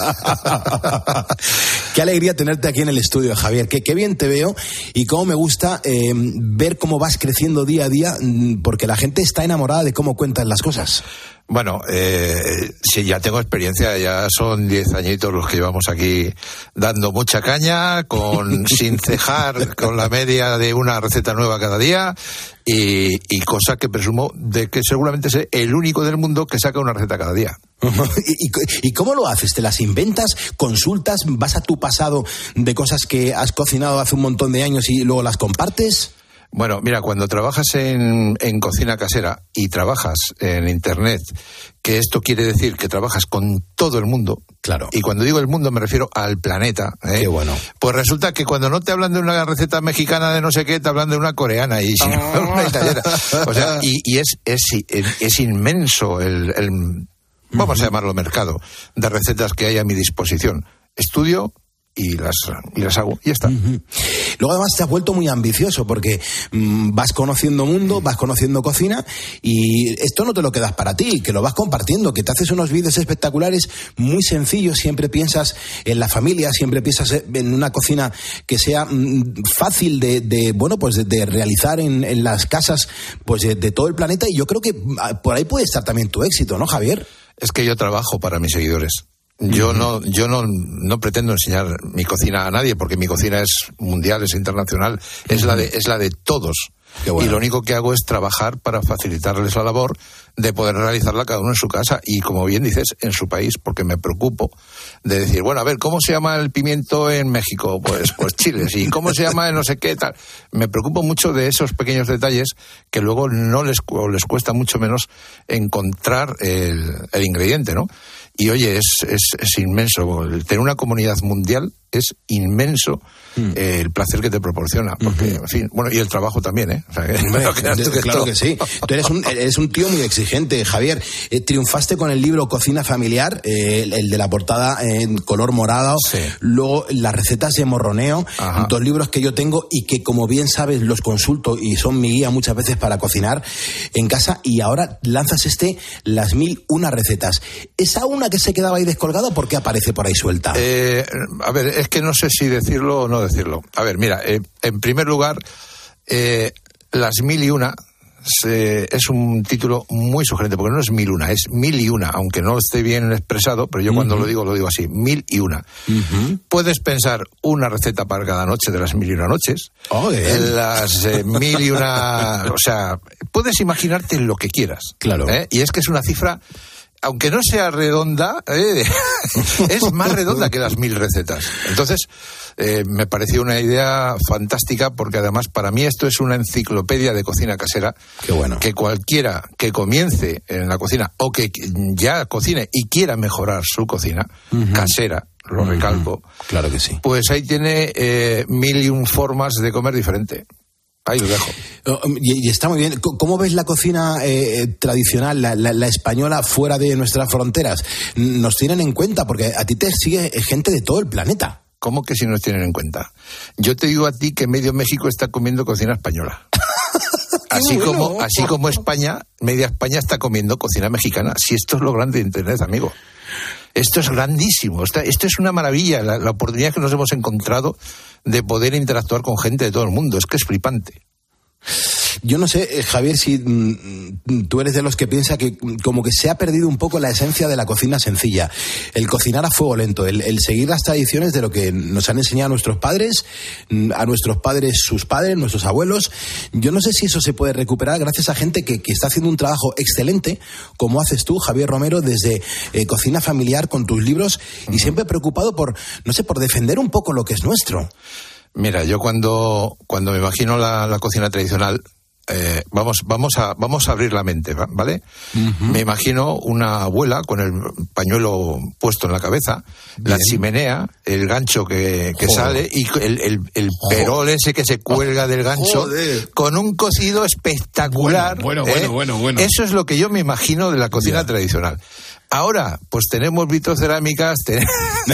Qué alegría tenerte aquí en el estudio, Javier. Qué, qué bien te veo y cómo me gusta eh, ver cómo vas creciendo día a día, porque la gente está enamorada de cómo cuentas las cosas. Bueno, eh, sí, ya tengo experiencia, ya son diez añitos los que llevamos aquí dando mucha caña, con sin cejar, con la media de una receta nueva cada día, y, y cosa que presumo de que seguramente es el único del mundo que saca una receta cada día. ¿Y, y, ¿Y cómo lo haces? ¿Te las inventas? ¿Consultas? ¿Vas a tu pasado de cosas que has cocinado hace un montón de años y luego las compartes? Bueno, mira, cuando trabajas en, en cocina casera y trabajas en Internet, que esto quiere decir que trabajas con todo el mundo, claro. Y cuando digo el mundo me refiero al planeta. ¿eh? Qué bueno. Pues resulta que cuando no te hablan de una receta mexicana de no sé qué, te hablan de una coreana y si no, una italiana. O sea, y, y es, es, es inmenso el, el vamos a llamarlo mercado de recetas que hay a mi disposición. Estudio y las y las hago y ya está. Uh-huh. Luego además te has vuelto muy ambicioso porque mmm, vas conociendo mundo, vas conociendo cocina, y esto no te lo quedas para ti, que lo vas compartiendo, que te haces unos vídeos espectaculares muy sencillos, siempre piensas en la familia, siempre piensas en una cocina que sea mmm, fácil de, de bueno pues de, de realizar en, en las casas pues de, de todo el planeta, y yo creo que por ahí puede estar también tu éxito, ¿no, Javier? Es que yo trabajo para mis seguidores. Yo no, yo no, no pretendo enseñar mi cocina a nadie, porque mi cocina es mundial, es internacional, es la de, es la de todos. Bueno. Y lo único que hago es trabajar para facilitarles la labor de poder realizarla cada uno en su casa y, como bien dices, en su país, porque me preocupo de decir, bueno, a ver, ¿cómo se llama el pimiento en México? Pues, pues chiles. ¿Y cómo se llama en no sé qué tal? Me preocupo mucho de esos pequeños detalles que luego no les, les cuesta mucho menos encontrar el, el ingrediente, ¿no? Y oye, es, es, es inmenso. El tener una comunidad mundial es inmenso, mm. eh, el placer que te proporciona. Porque, mm-hmm. en fin, bueno, y el trabajo también, ¿eh? O sea, que, Hombre, no creas tú que claro esto... que sí. Tú eres un, eres un tío muy exigente, Javier. Eh, triunfaste con el libro Cocina Familiar, eh, el, el de la portada en color morado. Sí. Luego, las recetas de morroneo. Ajá. Dos libros que yo tengo y que, como bien sabes, los consulto y son mi guía muchas veces para cocinar en casa. Y ahora lanzas este, Las Mil Una Recetas. ¿Esa una que se quedaba ahí descolgada, por qué aparece por ahí suelta? Eh, a ver, es que no sé si decirlo o no decirlo. A ver, mira, eh, en primer lugar, eh, Las Mil y Una se, es un título muy sugerente, porque no es mil una, es mil y una, aunque no esté bien expresado, pero yo uh-huh. cuando lo digo, lo digo así, mil y una. Uh-huh. Puedes pensar una receta para cada noche de las mil y una noches, oh, en las eh, mil y una, o sea, puedes imaginarte lo que quieras. Claro. ¿eh? Y es que es una cifra, aunque no sea redonda, eh, es más redonda que las mil recetas. Entonces, eh, me pareció una idea fantástica, porque además para mí esto es una enciclopedia de cocina casera. Qué bueno. Que cualquiera que comience en la cocina o que ya cocine y quiera mejorar su cocina uh-huh. casera, lo uh-huh. recalco. Claro que sí. Pues ahí tiene eh, mil y un formas de comer diferente. Ahí lo dejo. Y, y está muy bien. ¿Cómo ves la cocina eh, tradicional, la, la, la española, fuera de nuestras fronteras? Nos tienen en cuenta, porque a ti te sigue gente de todo el planeta. ¿Cómo que si nos tienen en cuenta? Yo te digo a ti que medio México está comiendo cocina española. Así bueno. como así como España, media España está comiendo cocina mexicana. Si esto es lo grande de Internet, amigo. Esto es grandísimo. Esto es una maravilla, la, la oportunidad que nos hemos encontrado de poder interactuar con gente de todo el mundo. Es que es flipante. Yo no sé, Javier, si mm, tú eres de los que piensa que como que se ha perdido un poco la esencia de la cocina sencilla. El cocinar a fuego lento, el, el seguir las tradiciones de lo que nos han enseñado nuestros padres, a nuestros padres sus padres, nuestros abuelos. Yo no sé si eso se puede recuperar gracias a gente que, que está haciendo un trabajo excelente, como haces tú, Javier Romero, desde eh, Cocina Familiar con tus libros, y siempre preocupado por, no sé, por defender un poco lo que es nuestro. Mira, yo cuando, cuando me imagino la, la cocina tradicional, eh, vamos, vamos a, vamos a abrir la mente, ¿vale? Uh-huh. Me imagino una abuela con el pañuelo puesto en la cabeza, bien, la chimenea, el gancho que, que sale y el, el, el perol ese que se cuelga del gancho, joder, con un cocido espectacular. Bueno, bueno, ¿eh? bueno, bueno, bueno. Eso es lo que yo me imagino de la cocina yeah. tradicional. Ahora, pues tenemos vitrocerámicas, tenemos,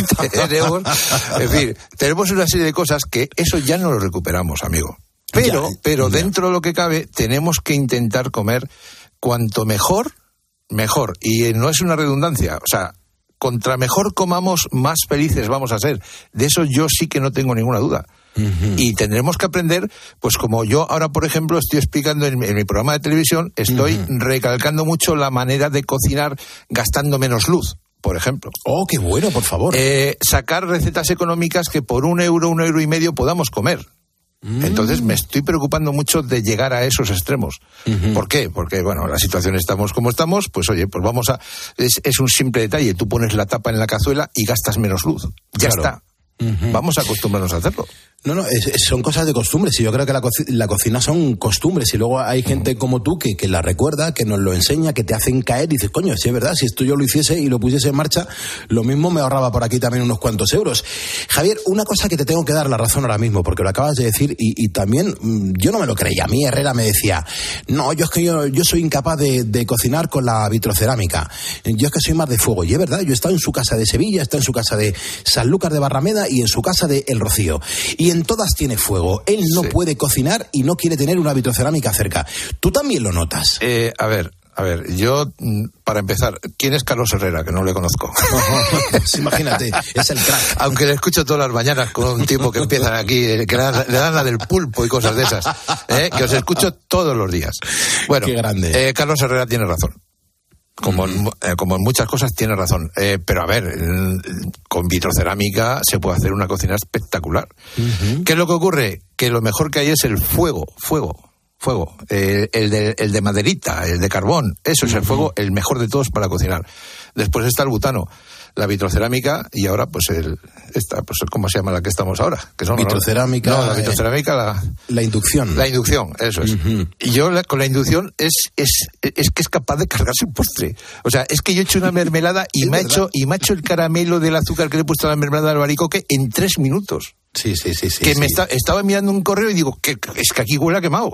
en fin, tenemos una serie de cosas que eso ya no lo recuperamos, amigo. Pero, ya, pero ya. dentro de lo que cabe, tenemos que intentar comer cuanto mejor, mejor. Y no es una redundancia, o sea, contra mejor comamos, más felices vamos a ser. De eso yo sí que no tengo ninguna duda. Uh-huh. Y tendremos que aprender, pues como yo ahora, por ejemplo, estoy explicando en, en mi programa de televisión, estoy uh-huh. recalcando mucho la manera de cocinar gastando menos luz, por ejemplo. ¡Oh, qué bueno, por favor! Eh, sacar recetas económicas que por un euro, un euro y medio podamos comer. Mm. Entonces me estoy preocupando mucho de llegar a esos extremos. Uh-huh. ¿Por qué? Porque, bueno, la situación estamos como estamos, pues oye, pues vamos a... Es, es un simple detalle, tú pones la tapa en la cazuela y gastas menos luz. Ya claro. está. Uh-huh. Vamos a acostumbrarnos a hacerlo. No, no, es, es, son cosas de costumbres y yo creo que la, co- la cocina son costumbres y luego hay gente como tú que, que la recuerda, que nos lo enseña, que te hacen caer y dices, coño, si es verdad, si esto yo lo hiciese y lo pusiese en marcha, lo mismo me ahorraba por aquí también unos cuantos euros. Javier, una cosa que te tengo que dar la razón ahora mismo, porque lo acabas de decir y, y también mmm, yo no me lo creía. A mí Herrera me decía, no, yo es que yo, yo soy incapaz de, de cocinar con la vitrocerámica, yo es que soy más de fuego. Y es verdad, yo he estado en su casa de Sevilla, he estado en su casa de Sanlúcar de Barrameda y en su casa de El Rocío. Y en todas tiene fuego. Él no sí. puede cocinar y no quiere tener una vitrocerámica cerca. ¿Tú también lo notas? Eh, a ver, a ver, yo, para empezar, ¿quién es Carlos Herrera? Que no le conozco. Pues imagínate, es el crack. Aunque le escucho todas las mañanas con un tipo que empiezan aquí, que le dan, le dan la del pulpo y cosas de esas, ¿eh? Que os escucho todos los días. Bueno, qué grande. Eh, Carlos Herrera tiene razón. Como en, eh, como en muchas cosas tiene razón. Eh, pero a ver, eh, con vitrocerámica se puede hacer una cocina espectacular. Uh-huh. ¿Qué es lo que ocurre? Que lo mejor que hay es el fuego, fuego, fuego. Eh, el, de, el de maderita, el de carbón. Eso es uh-huh. el fuego, el mejor de todos para cocinar. Después está el butano, la vitrocerámica y ahora pues el esta pues ¿cómo se llama la que estamos ahora? Que son vitrocerámica. No, la vitrocerámica, la la inducción. La inducción, eso es. Uh-huh. Y yo la, con la inducción es es es que es capaz de cargarse un postre. O sea, es que yo he hecho una mermelada y me ha hecho y me ha hecho el caramelo del azúcar que le he puesto a la mermelada del albaricoque en tres minutos. Sí, sí, sí, sí. Que sí. me está, estaba mirando un correo y digo, que es que aquí huele a quemado.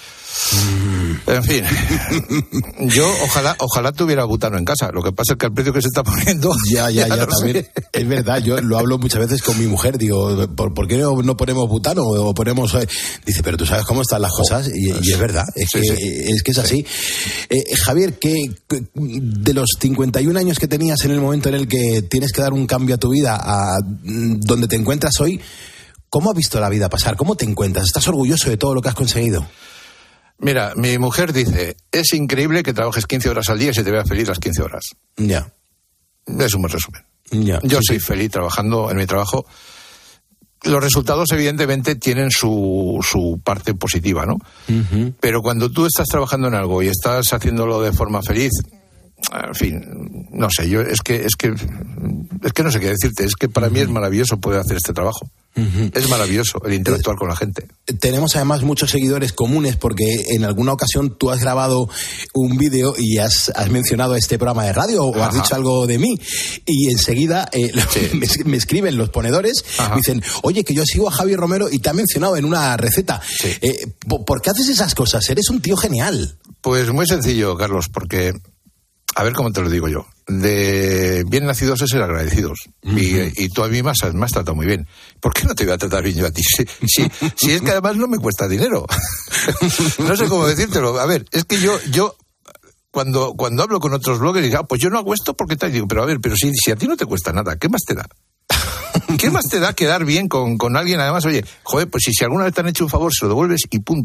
Mm. En fin, yo ojalá ojalá tuviera butano en casa. Lo que pasa es que al precio que se está poniendo ya ya ya, ya también sé. Es verdad, yo lo hablo muchas veces con mi mujer, digo, ¿por, ¿por qué no, no ponemos butano o ponemos eh? Dice, pero tú sabes cómo están las cosas y, y es verdad, es sí, que sí. es que es así. Sí. Eh, Javier, que de los cincuenta y un años que tenías en el momento en el que tienes que dar un cambio a tu vida a donde te encuentras hoy, ¿cómo has visto la vida pasar? ¿Cómo te encuentras? ¿Estás orgulloso de todo lo que has conseguido? Mira, mi mujer dice, es increíble que trabajes quince horas al día y se te vea feliz las quince horas. Ya. Es un buen resumen. Ya. Yo sí, soy sí. feliz trabajando en mi trabajo. Los resultados, evidentemente, tienen su, su parte positiva, ¿no? Uh-huh. Pero cuando tú estás trabajando en algo y estás haciéndolo de forma feliz, en fin, no sé, yo es que, es que, es que no sé qué decirte, es que para uh-huh. mí es maravilloso poder hacer este trabajo. Uh-huh. Es maravilloso el interactuar con la gente. Tenemos además muchos seguidores comunes porque en alguna ocasión tú has grabado un vídeo y has, has mencionado este programa de radio o Ajá. has dicho algo de mí y enseguida eh, sí. me, me escriben los ponedores, Ajá. me dicen, oye, que yo sigo a Javier Romero y te ha mencionado en una receta. Sí. Eh, ¿Por qué haces esas cosas? Eres un tío genial. Pues muy sencillo, Carlos, porque... A ver cómo te lo digo yo. De bien nacidos es ser agradecidos. Uh-huh. Y, y tú a mí me has, me has tratado muy bien. ¿Por qué no te voy a tratar bien yo a ti? Si, si, si es que además no me cuesta dinero. No sé cómo decírtelo. A ver, es que yo, yo cuando, cuando hablo con otros bloggers, digo, ah, pues yo no hago esto porque tal. Digo, pero a ver, pero si, si a ti no te cuesta nada, ¿qué más te da? ¿Qué más te da quedar bien con, con alguien? Además, oye, joder, pues si, si alguna vez te han hecho un favor, se lo devuelves y punto.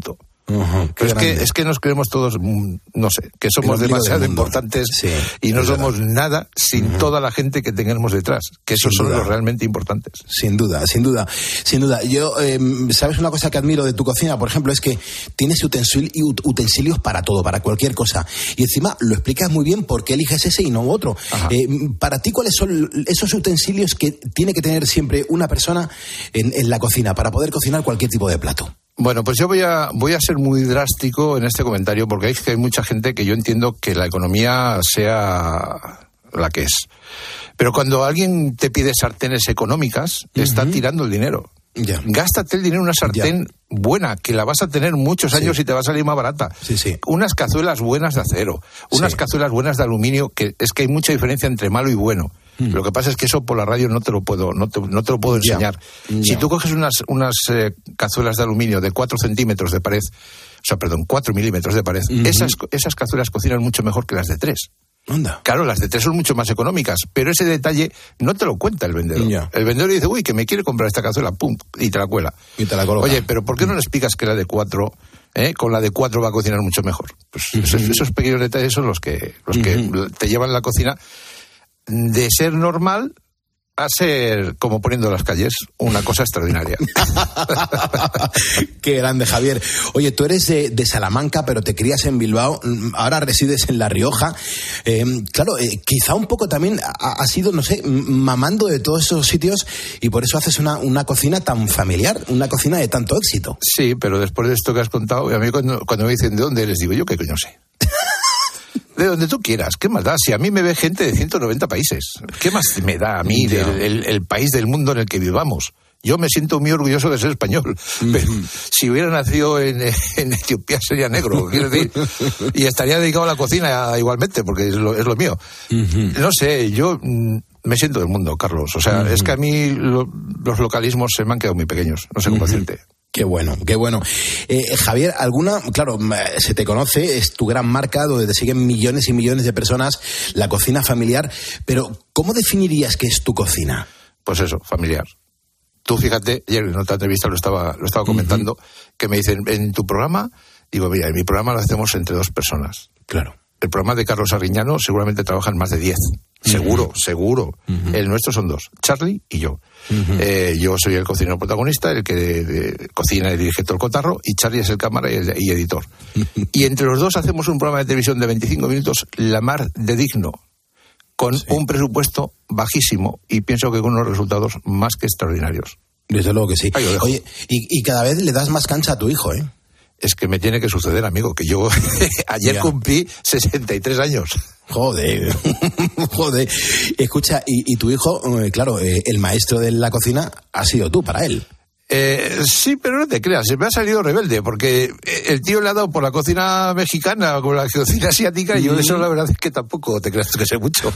Uh-huh, pero es que, es que nos creemos todos, no sé, que somos demasiado importantes sí, y no somos verdad. nada sin uh-huh. toda la gente que tengamos detrás, que esos sin son duda. los realmente importantes. Sin duda, sin duda, sin duda. Yo, eh, ¿sabes una cosa que admiro de tu cocina? Por ejemplo, es que tienes utensil- utensilios para todo, para cualquier cosa. Y encima lo explicas muy bien por qué eliges ese y no otro. Eh, para ti, ¿cuáles son esos utensilios que tiene que tener siempre una persona en, en la cocina para poder cocinar cualquier tipo de plato? Bueno, pues yo voy a voy a ser muy drástico en este comentario porque hay, que hay mucha gente que yo entiendo que la economía sea la que es. Pero cuando alguien te pide sartenes económicas, uh-huh. está tirando el dinero. Yeah. Gástate el dinero en una sartén yeah. buena, que la vas a tener muchos años sí. y te va a salir más barata. Sí, sí. Unas cazuelas buenas de acero, unas sí. cazuelas buenas de aluminio, que es que hay mucha diferencia entre malo y bueno. Mm. Lo que pasa es que eso por la radio no te lo puedo, no te, no te lo puedo enseñar. Yeah. Si yeah. tú coges unas, unas eh, cazuelas de aluminio de cuatro centímetros de pared, o sea, perdón, cuatro milímetros de pared, mm-hmm. esas, esas cazuelas cocinan mucho mejor que las de tres. Anda. Claro, las de tres son mucho más económicas, pero ese detalle no te lo cuenta el vendedor. Yeah. El vendedor dice, uy, que me quiere comprar esta cazuela, pum, y te la cuela. Y te la coloca. Oye, pero ¿por qué no le explicas que la de cuatro, eh, con la de cuatro va a cocinar mucho mejor? Pues uh-huh. esos, esos pequeños detalles son los que, los uh-huh. que te llevan la cocina de ser normal a ser, como poniendo las calles, una cosa extraordinaria. Qué grande, Javier. Oye, tú eres de, de Salamanca, pero te crías en Bilbao, ahora resides en La Rioja. Eh, claro, eh, quizá un poco también has sido, no sé, mamando de todos esos sitios y por eso haces una, una cocina tan familiar, una cocina de tanto éxito. Sí, pero después de esto que has contado, a mí cuando, cuando me dicen de dónde les digo, yo qué coño sé. De donde tú quieras, ¿qué más da? Si a mí me ve gente de ciento noventa países, ¿qué más me da a mí del, el, el país del mundo en el que vivamos? Yo me siento muy orgulloso de ser español, mm-hmm. pero si hubiera nacido en, en Etiopía sería negro, quiero decir, y estaría dedicado a la cocina igualmente, porque es lo, es lo mío. Mm-hmm. No sé, yo mm, me siento del mundo, Carlos, o sea, mm-hmm. es que a mí lo, los localismos se me han quedado muy pequeños, no sé cómo mm-hmm. decirte. Qué bueno, qué bueno. Eh, Javier, alguna, claro, se te conoce, es tu gran marca, donde te siguen millones y millones de personas, la cocina familiar, pero ¿cómo definirías que es tu cocina? Pues eso, familiar. Tú fíjate, ayer en otra entrevista lo estaba, lo estaba comentando, uh-huh. que me dicen, en tu programa, digo, mira, en mi programa lo hacemos entre dos personas. Claro. El programa de Carlos Arguiñano seguramente trabajan más de diez. Seguro, uh-huh. seguro. Uh-huh. El nuestro son dos, Charlie y yo. Uh-huh. Eh, yo soy el cocinero protagonista, el que de, de, cocina y dirige todo el cotarro, y Charlie es el cámara y, el, y editor. Uh-huh. Y entre los dos hacemos un programa de televisión de veinticinco minutos, la mar de digno, con sí. un presupuesto bajísimo, y pienso que con unos resultados más que extraordinarios. Desde luego que sí. Oye, y, y cada vez le das más cancha a tu hijo, ¿eh? Es que me tiene que suceder, amigo, que yo ayer ya. cumplí sesenta y tres años. Joder, joder. Escucha, y, y tu hijo, eh, claro, eh, el maestro de la cocina ha sido tú para él. Eh, sí, pero no te creas, se me ha salido rebelde, porque el tío le ha dado por la cocina mexicana, por la cocina asiática, y yo de eso la verdad es que tampoco te creas que sé mucho.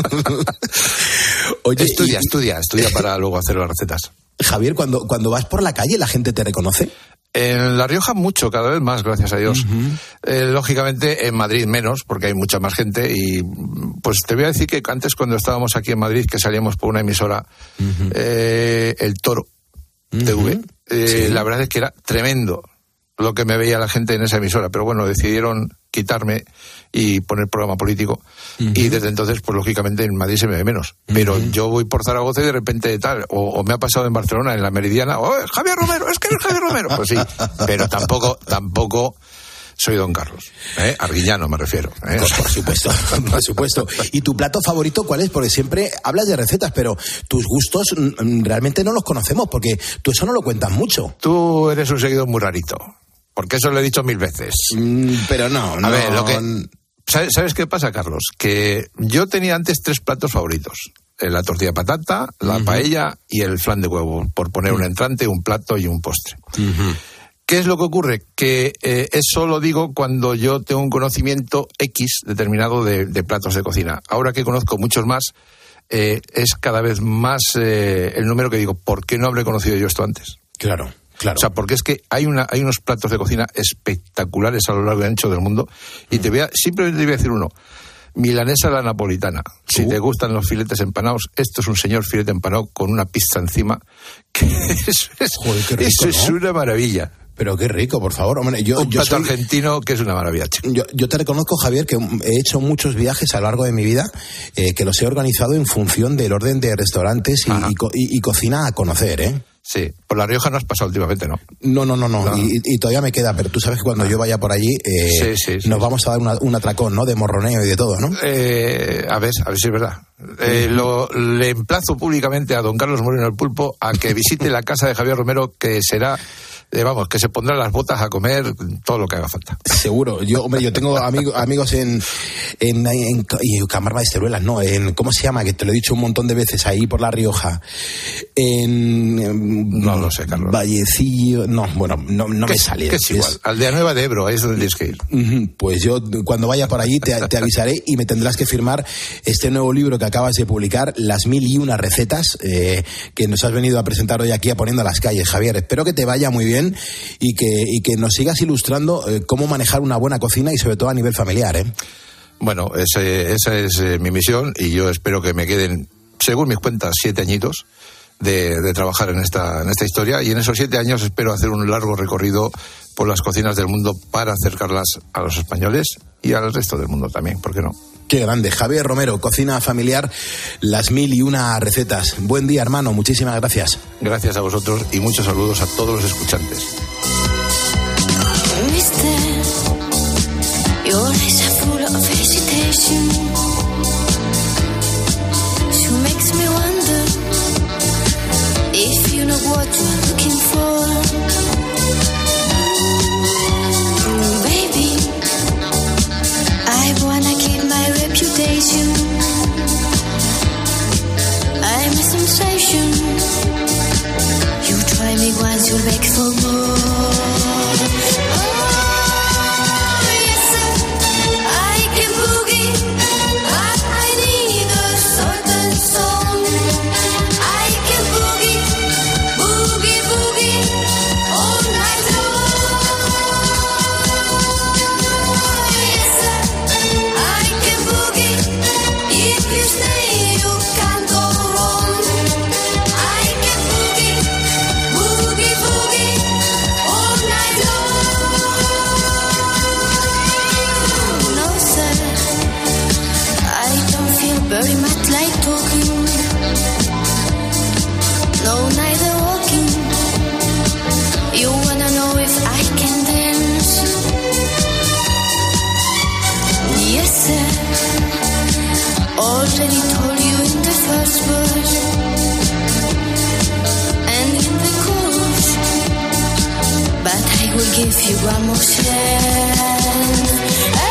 Oye, estudia, y... estudia, estudia para luego hacer las recetas. Javier, cuando, cuando vas por la calle, ¿la gente te reconoce? En La Rioja mucho, cada vez más, gracias a Dios. Uh-huh. Eh, lógicamente en Madrid menos, porque hay mucha más gente. Y pues te voy a decir que antes, cuando estábamos aquí en Madrid, que salíamos por una emisora, uh-huh. eh, El Toro uh-huh. T V, eh, sí. la verdad es que era tremendo lo que me veía la gente en esa emisora. Pero bueno, decidieron quitarme y poner programa político. Uh-huh. Y desde entonces, pues lógicamente en Madrid se me ve menos. Uh-huh. Pero yo voy por Zaragoza y de repente tal, o, o me ha pasado en Barcelona, en la Meridiana, ¡oh, Javier Romero! ¡Es que eres Javier Romero! Pues sí, pero tampoco, tampoco soy Don Carlos. ¿eh? Arguiñano me refiero. ¿eh? Por, por supuesto, por supuesto. ¿Y tu plato favorito cuál es? Porque siempre hablas de recetas, pero tus gustos realmente no los conocemos, porque tú eso no lo cuentas mucho. Tú eres un seguidor muy rarito. Porque eso lo he dicho mil veces. Mm, pero no, no. A ver, lo que... ¿Sabes, ¿Sabes qué pasa, Carlos? Que yo tenía antes tres platos favoritos. La tortilla de patata, la uh-huh. paella y el flan de huevo, por poner uh-huh. un entrante, un plato y un postre. Uh-huh. ¿Qué es lo que ocurre? Que eh, eso lo digo cuando yo tengo un conocimiento X determinado de, de platos de cocina. Ahora que conozco muchos más, eh, es cada vez más eh, el número que digo, ¿por qué no habré conocido yo esto antes? Claro. Claro. O sea, porque es que hay una hay unos platos de cocina espectaculares a lo largo y ancho del mundo. Y te voy a, simplemente te voy a decir uno. Milanesa a la napolitana. Si uh. te gustan los filetes empanados, esto es un señor filete empanado con una pizza encima. Que eso es, Joder, qué rico, eso ¿no? es una maravilla. Pero qué rico, por favor. Hombre, yo, un yo plato soy, argentino que es una maravilla, chico. Yo, yo te reconozco, Javier, que he hecho muchos viajes a lo largo de mi vida, eh, que los he organizado en función del orden de restaurantes y, y, y, y cocina a conocer, ¿eh? Sí, por La Rioja no has pasado últimamente, ¿no? No, no, no, no, no. Y, y todavía me queda, pero tú sabes que cuando yo vaya por allí eh, sí, sí, sí, nos sí. vamos a dar una, un atracón, ¿no? De morroneo y de todo, ¿no? Eh, a ver, a ver si es verdad. Eh, lo, le emplazo públicamente a don Carlos Moreno el Pulpo a que visite la casa de Javier Romero, que será... Eh, vamos, que se pondrán las botas a comer todo lo que haga falta. Seguro. Yo, hombre, yo tengo amigo, amigos en, en, en, en Camarma de Esteruelas, no, en, ¿cómo se llama? Que te lo he dicho un montón de veces, ahí por La Rioja. En, en no lo sé, Carlos. Vallecillo, no, bueno, no, no me sale. Que es igual, es, Aldea Nueva de Ebro, ahí es donde tienes que ir. Pues yo, cuando vaya por allí, te, te avisaré y me tendrás que firmar este nuevo libro que acabas de publicar, Las mil y una recetas, eh, que nos has venido a presentar hoy aquí a Poniendo las Calles, Javier. Espero que te vaya muy bien y que, y que nos sigas ilustrando eh, cómo manejar una buena cocina y sobre todo a nivel familiar, ¿eh? Bueno, ese, esa es eh, mi misión y yo espero que me queden, según mis cuentas, siete añitos de, de trabajar en esta, en esta historia, y en esos siete años espero hacer un largo recorrido por las cocinas del mundo para acercarlas a los españoles y al resto del mundo también, ¿por qué no? Qué grande. Javier Romero, cocina familiar, las mil y una recetas. Buen día, hermano. Muchísimas gracias. Gracias a vosotros y muchos saludos a todos los escuchantes. I'm a sensation. You try me once, you'll beg for more. Oh, yes, sir. I can boogie, but I need a certain song. I can boogie, boogie, boogie all night long. Yes, sir. I can boogie if you stay. Very much like talking, no, neither walking. You wanna know if I can dance? Yes, sir. Already told you in the first verse and in the chorus, but I will give you one more chance.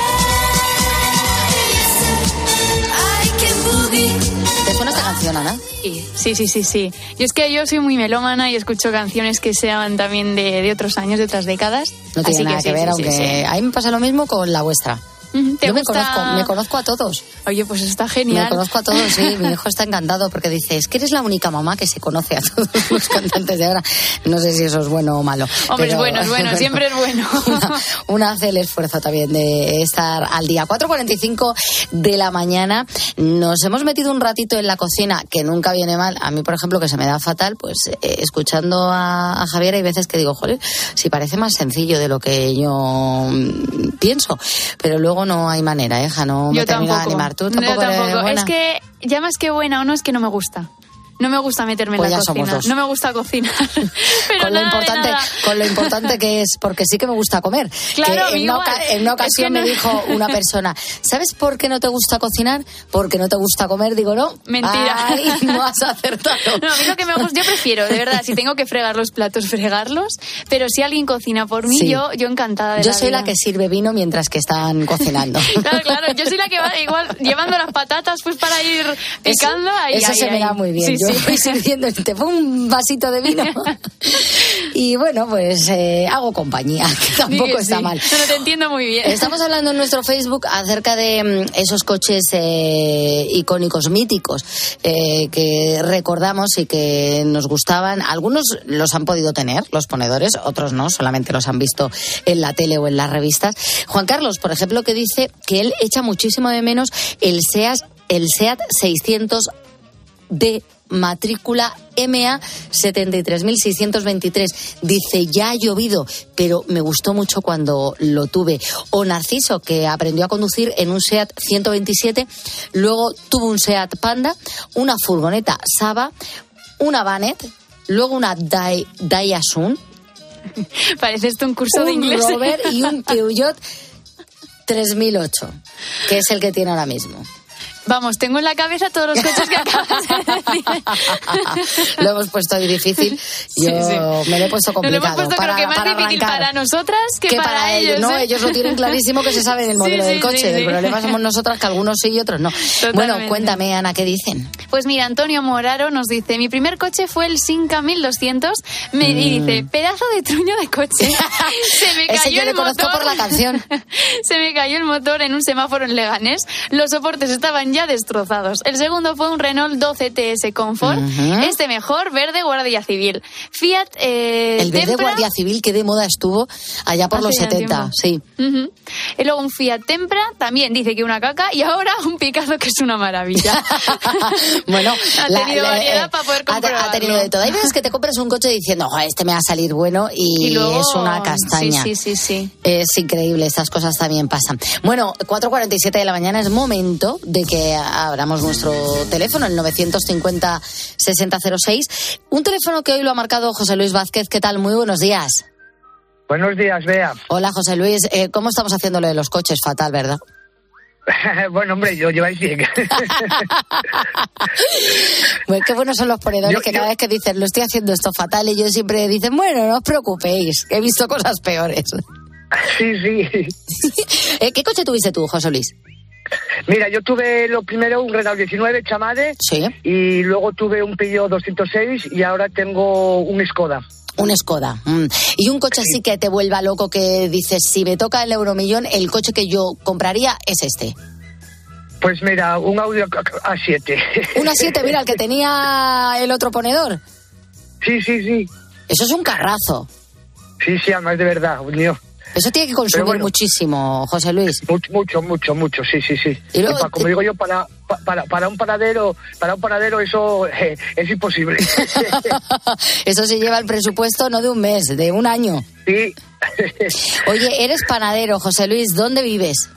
¿Te suena esta canción, Ana? Sí, sí, sí, sí. Yo es que yo soy muy melómana y escucho canciones que sean también de, de otros años, de otras décadas. No tiene Así nada que, que sí, ver, sí, aunque sí, sí. a mí me pasa lo mismo con la vuestra. ¿Te Yo me gusta? conozco, me conozco a todos. Oye, pues está genial. Me conozco a todos, sí. Mi hijo está encantado porque dice, es que eres la única mamá que se conoce a todos los cantantes de ahora. No sé si eso es bueno o malo. Hombre, pero, es bueno, es bueno, bueno, siempre es bueno. Una, una hace el esfuerzo también de estar al día. cuatro cuarenta y cinco de la mañana. Nos hemos metido un ratito en la cocina, que nunca viene mal. A mí, por ejemplo, que se me da fatal, pues eh, escuchando a, a Javier hay veces que digo, joder, si parece más sencillo de lo que yo mm, pienso. Pero luego no hay manera, ¿eh? No me termina de animar. ¿Tú tampoco? Yo tampoco. Eres buena? Es que ya más que buena o no, es que no me gusta. No me gusta meterme pues en la ya cocina. Somos dos. No me gusta cocinar. Pero con, lo nada importante, con lo importante que es, porque sí que me gusta comer. Claro, que en, una, en una ocasión es que no... me dijo una persona, ¿sabes por qué no te gusta cocinar? Porque no te gusta comer. Digo, no. Mentira. Ay, no has acertado. No, a mí lo que me gusta, yo prefiero, de verdad, si tengo que fregar los platos, fregarlos. Pero si alguien cocina por mí, sí. yo, yo encantada de Yo la soy vida. la que sirve vino mientras que están cocinando. Claro, claro. Yo soy la que va igual llevando las patatas pues para ir picando. Eso, ahí, eso ahí, se ahí. me da muy bien. Sí, yo sí. voy sirviendo te pongo un vasito de vino y bueno, pues eh, hago compañía, que tampoco sí, está sí. mal. Pero te entiendo muy bien. Estamos hablando en nuestro Facebook acerca de mm, esos coches eh, icónicos, míticos, eh, que recordamos y que nos gustaban. Algunos los han podido tener, los ponedores, otros no, solamente los han visto en la tele o en las revistas. Juan Carlos, por ejemplo, que dice que él echa muchísimo de menos el SEAT, el SEAT seiscientos D matrícula M A setenta y tres mil seiscientos veintitrés. Dice, ya ha llovido, pero me gustó mucho cuando lo tuve. O Narciso, que aprendió a conducir en un SEAT ciento veintisiete, luego tuvo un SEAT Panda, una furgoneta Saba, una Vanet, luego una Dai, Daihatsu. Parece esto un curso un de inglés. Un Rover y un Peugeot tres mil ocho, que es el que tiene ahora mismo. Vamos, tengo en la cabeza todos los coches que acabas de decir. Lo hemos puesto ahí difícil. Yo sí, sí. me lo he puesto complicado. Lo hemos puesto para, creo que más para difícil arrancar. para nosotras que, que para, para ellos. ellos. No, ¿eh? ellos lo tienen clarísimo que se saben el modelo sí, del coche. Sí, sí, el sí. problema somos nosotras, que algunos sí y otros no. Totalmente. Bueno, cuéntame, Ana, ¿qué dicen? Pues mira, Antonio Moraro nos dice, mi primer coche fue el Simca mil doscientos, me, mm. y dice, pedazo de truño de coche. Se me cayó Ese yo el le conozco motor. por la canción. Se me cayó el motor en un semáforo en Leganés. Los soportes estaban ya destrozados. El segundo fue un Renault doce T S Comfort. Uh-huh. Este mejor, verde, Guardia Civil. Fiat eh, El verde Tempra, Guardia Civil, que de moda estuvo allá por los setenta. Sí. Uh-huh. Y luego un Fiat Tempra, también dice que una caca. Y ahora un Picasso, que es una maravilla. Bueno, ha la, tenido la, variedad eh, para poder comprobarlo. Ha tenido de todo. Hay veces que te compras un coche diciendo, oh, este me va a salir bueno, y, y luego, es una castaña. Sí, sí, sí, sí. Es increíble, estas cosas también pasan. Bueno, cuatro cuarenta y siete de la mañana, es momento de que abramos nuestro teléfono, el novecientos cincuenta sesenta cero seis. Un teléfono que hoy lo ha marcado José Luis Vázquez. ¿Qué tal? Muy buenos días. Buenos días, Bea. Hola, José Luis. Eh, ¿Cómo estamos haciendo lo de los coches? Fatal, ¿verdad? Bueno, hombre, yo lleváis bien. Bueno, qué buenos son los ponedores, yo, que yo... cada vez que dicen, lo estoy haciendo esto fatal, y ellos siempre dicen, bueno, no os preocupéis, he visto cosas peores. Sí, sí. ¿Eh, ¿Qué coche tuviste tú, José Luis? Mira, yo tuve lo primero un Renault diecinueve Chamade, sí, y luego tuve un Peugeot doscientos seis y ahora tengo un Skoda. Un Skoda. Mm. Y un coche sí. así que te vuelva loco, que dices, si me toca el euromillón, el coche que yo compraría es este. Pues mira, un Audi A siete. ¿Un A siete? Mira, el que tenía el otro ponedor. Sí, sí, sí. Eso es un carrazo. Sí, sí, además de verdad, Dios. Eso tiene que consumir bueno, muchísimo, José Luis. Mucho, mucho, mucho, mucho, sí, sí, sí. Y luego, para, como digo yo, para, para, para un panadero, para un panadero eso eh, es imposible. Eso se lleva el presupuesto no de un mes, de un año. Sí. Oye, eres panadero, José Luis, ¿dónde vives?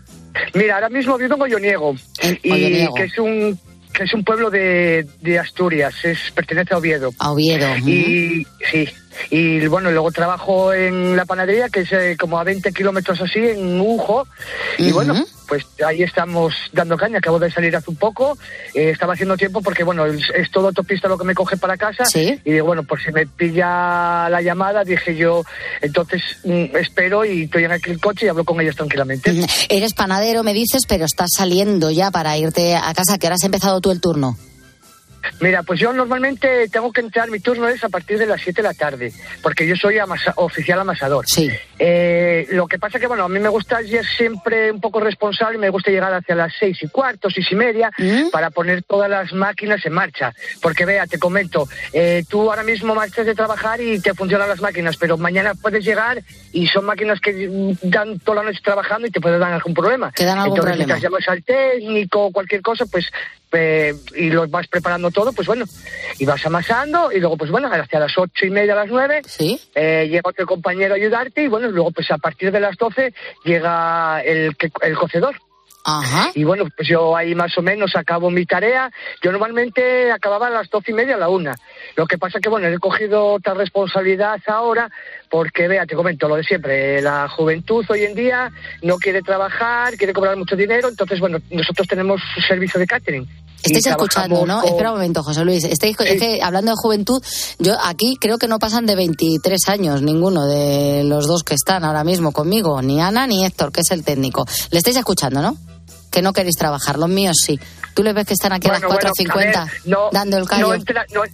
Mira, ahora mismo vivo en Olloniego, y Olloniego. que es un que es un pueblo de, de Asturias, es pertenece a Oviedo. A Oviedo. Y uh-huh. sí, y bueno, luego trabajo en la panadería, que es eh, como a veinte kilómetros así, en Ujo, y uh-huh. bueno, pues ahí estamos dando caña. Acabo de salir hace un poco, eh, estaba haciendo tiempo porque bueno, es, es todo autopista lo que me coge para casa, ¿sí? Y digo, bueno, por si me pilla la llamada, dije yo, entonces mm, espero y estoy en aquel coche y hablo con ellos tranquilamente. Uh-huh. Eres panadero, me dices, pero estás saliendo ya para irte a casa. ¿Qué hora has empezado tú el turno? Mira, pues yo normalmente tengo que entrar, mi turno es a partir de las siete de la tarde, porque yo soy amasa, oficial amasador. Sí. Eh, lo que pasa que, bueno, a mí me gusta ser siempre un poco responsable, me gusta llegar hacia las seis y cuarto, seis y media, ¿Mm? para poner todas las máquinas en marcha. Porque, vea, te comento, eh, tú ahora mismo marchas de trabajar y te funcionan las máquinas, pero mañana puedes llegar y son máquinas que dan toda la noche trabajando y te pueden dar algún problema. ¿Te dan algún Entonces, problema? Entonces, llamas al técnico o cualquier cosa, pues... Eh, y lo vas preparando todo, pues bueno, y vas amasando, y luego pues bueno, hacia las ocho y media, a las nueve, ¿sí? eh, llega otro compañero a ayudarte, y bueno, luego pues a partir de las doce llega el, el cocedor. Ajá. Y bueno, pues yo ahí más o menos acabo mi tarea. Yo normalmente acababa a las doce y media, a la una. Lo que pasa que, bueno, he cogido otra responsabilidad ahora porque, vea, te comento lo de siempre. La juventud hoy en día no quiere trabajar, quiere cobrar mucho dinero. Entonces, bueno, nosotros tenemos un servicio de catering. Estáis escuchando, ¿no? Con... Espera un momento, José Luis. Estáis... Sí. Es que, hablando de juventud, yo aquí creo que no pasan de veintitrés años ninguno de los dos que están ahora mismo conmigo. Ni Ana ni Héctor, que es el técnico. Le estáis escuchando, ¿no? Que no queréis trabajar, los míos sí. Tú les ves que están aquí bueno, a las cuatro cincuenta bueno, no, dando el callo. No, entra, no,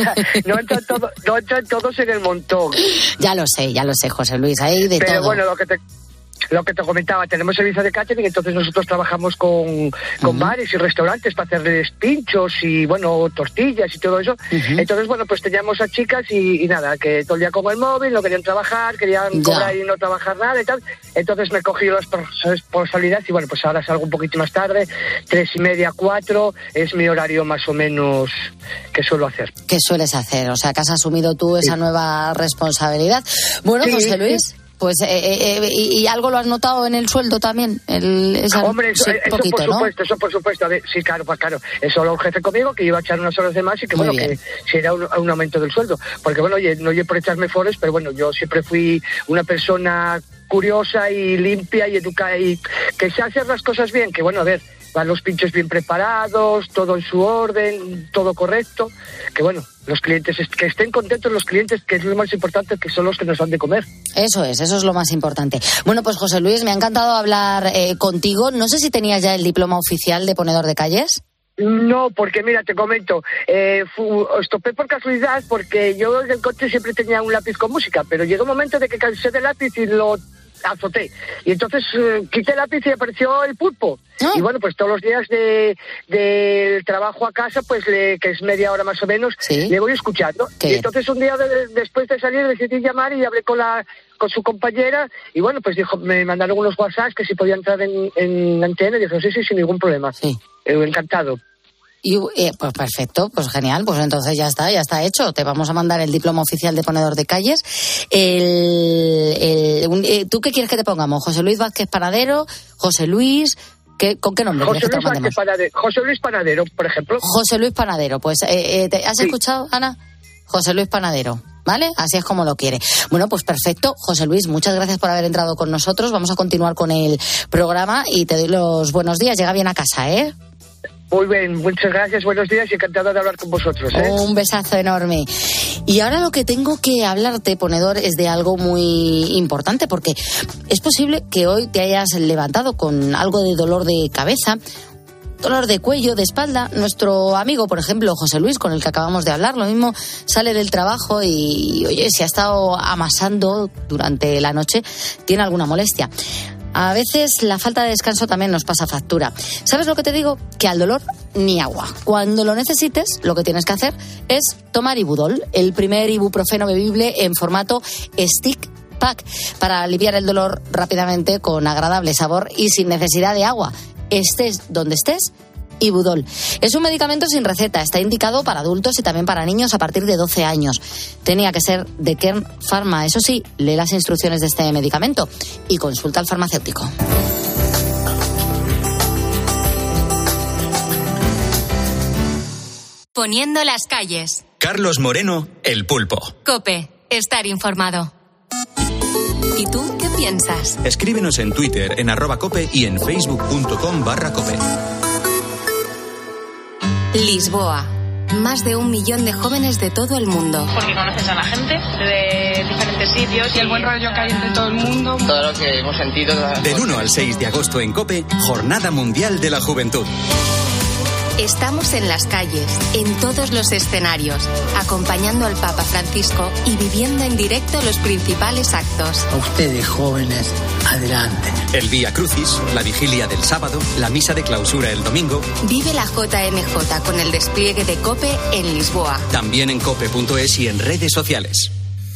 no, entran todo, no entran todos en el montón. Ya lo sé, ya lo sé, José Luis, hay de Pero todo. Pero bueno, lo que te... lo que te comentaba, tenemos servicio de catering, entonces nosotros trabajamos con, con uh-huh. bares y restaurantes para hacerles pinchos y, bueno, tortillas y todo eso. Uh-huh. Entonces, bueno, pues teníamos a chicas y, y nada, que todo el día con el móvil, no querían trabajar, querían ya. cobrar y no trabajar nada y tal. Entonces me cogí las responsabilidades y, bueno, pues ahora salgo un poquito más tarde, tres y media, cuatro, es mi horario más o menos que suelo hacer. ¿Qué sueles hacer? O sea, que has asumido tú esa sí. nueva responsabilidad. Bueno, sí, José Luis... Sí. Pues, eh, eh, y, y algo lo has notado en el sueldo también? El, esa, Hombre, eso, sí, eso poquito, por supuesto, ¿no? Eso por supuesto. A ver, sí, claro, pues claro. Eso lo el jefe conmigo, que iba a echar unas horas de más y que, Muy bueno, bien. que si era un, un aumento del sueldo. Porque, bueno, oye, no oye por echarme flores, pero bueno, yo siempre fui una persona curiosa y limpia y educada y que se hacer las cosas bien, que, bueno, a ver, van los pinchos bien preparados, todo en su orden, todo correcto, que bueno, los clientes, que estén contentos los clientes, que es lo más importante, que son los que nos dan de comer. Eso es, eso es lo más importante. Bueno, pues José Luis, me ha encantado hablar eh, contigo. No sé si tenías ya el diploma oficial de ponedor de calles. No, porque mira, te comento, eh, fu, os topé por casualidad porque yo en el coche siempre tenía un lápiz con música, pero llegó un momento de que cansé del lápiz y lo azoté. Y entonces eh, quité el lápiz y apareció el pulpo. ¿Ah? Y bueno, pues todos los días de del trabajo a casa, pues le, que es media hora más o menos, ¿sí? le voy escuchando. ¿Qué? Y entonces un día de, después de salir decidí llamar y hablé con la con su compañera y bueno, pues dijo, me mandaron unos WhatsApp que si podía entrar en, en antena y dijo, sí, sí, sin ningún problema. Sí. Eh, encantado. Y, eh, pues perfecto, pues genial, pues entonces ya está, ya está hecho. Te vamos a mandar el diploma oficial de ponedor de calles. El, el, un, eh, ¿Tú qué quieres que te pongamos? ¿José Luis Vázquez Panadero? ¿José Luis? ¿Qué, ¿Con qué nombre José quieres que Luis te mandemos? Panadero, José Luis Panadero, por ejemplo. José Luis Panadero, pues eh, eh, ¿te ¿has sí. escuchado, Ana? José Luis Panadero. ¿Vale? Así es como lo quiere. Bueno, pues perfecto. José Luis, muchas gracias por haber entrado con nosotros. Vamos a continuar con el programa y te doy los buenos días. Llega bien a casa, ¿eh? Muy bien, muchas gracias, buenos días y encantado de hablar con vosotros, ¿eh? Un besazo enorme. Y ahora lo que tengo que hablarte, ponedor, es de algo muy importante, porque es posible que hoy te hayas levantado con algo de dolor de cabeza, dolor de cuello, de espalda. Nuestro amigo, por ejemplo, José Luis, con el que acabamos de hablar, lo mismo sale del trabajo y, oye, si ha estado amasando durante la noche, tiene alguna molestia. A veces la falta de descanso también nos pasa factura. ¿Sabes lo que te digo? Que al dolor ni agua. Cuando lo necesites, lo que tienes que hacer es tomar Ibudol, el primer ibuprofeno bebible en formato stick pack, para aliviar el dolor rápidamente, con agradable sabor y sin necesidad de agua. Estés donde estés, Ibudol. Es un medicamento sin receta, está indicado para adultos y también para niños a partir de doce años. Tenía que ser de Kern Pharma. Eso sí, lee las instrucciones de este medicamento y consulta al farmacéutico. Poniendo las calles. Carlos Moreno, El Pulpo. COPE, estar informado. ¿Y tú qué piensas? Escríbenos en Twitter, en arroba cope y en facebook.com barra cope. Lisboa. Más de un millón de jóvenes de todo el mundo. Porque conoces a la gente de diferentes sitios y el buen rollo que hay entre todo el mundo. Todo lo que hemos sentido. Del uno al seis de agosto en COPE, Jornada Mundial de la Juventud. Estamos en las calles, en todos los escenarios, acompañando al Papa Francisco y viviendo en directo los principales actos. A ustedes, jóvenes, adelante. El Vía Crucis, la vigilia del sábado, la misa de clausura el domingo. Vive la J M J con el despliegue de COPE en Lisboa. También en cope punto es y en redes sociales.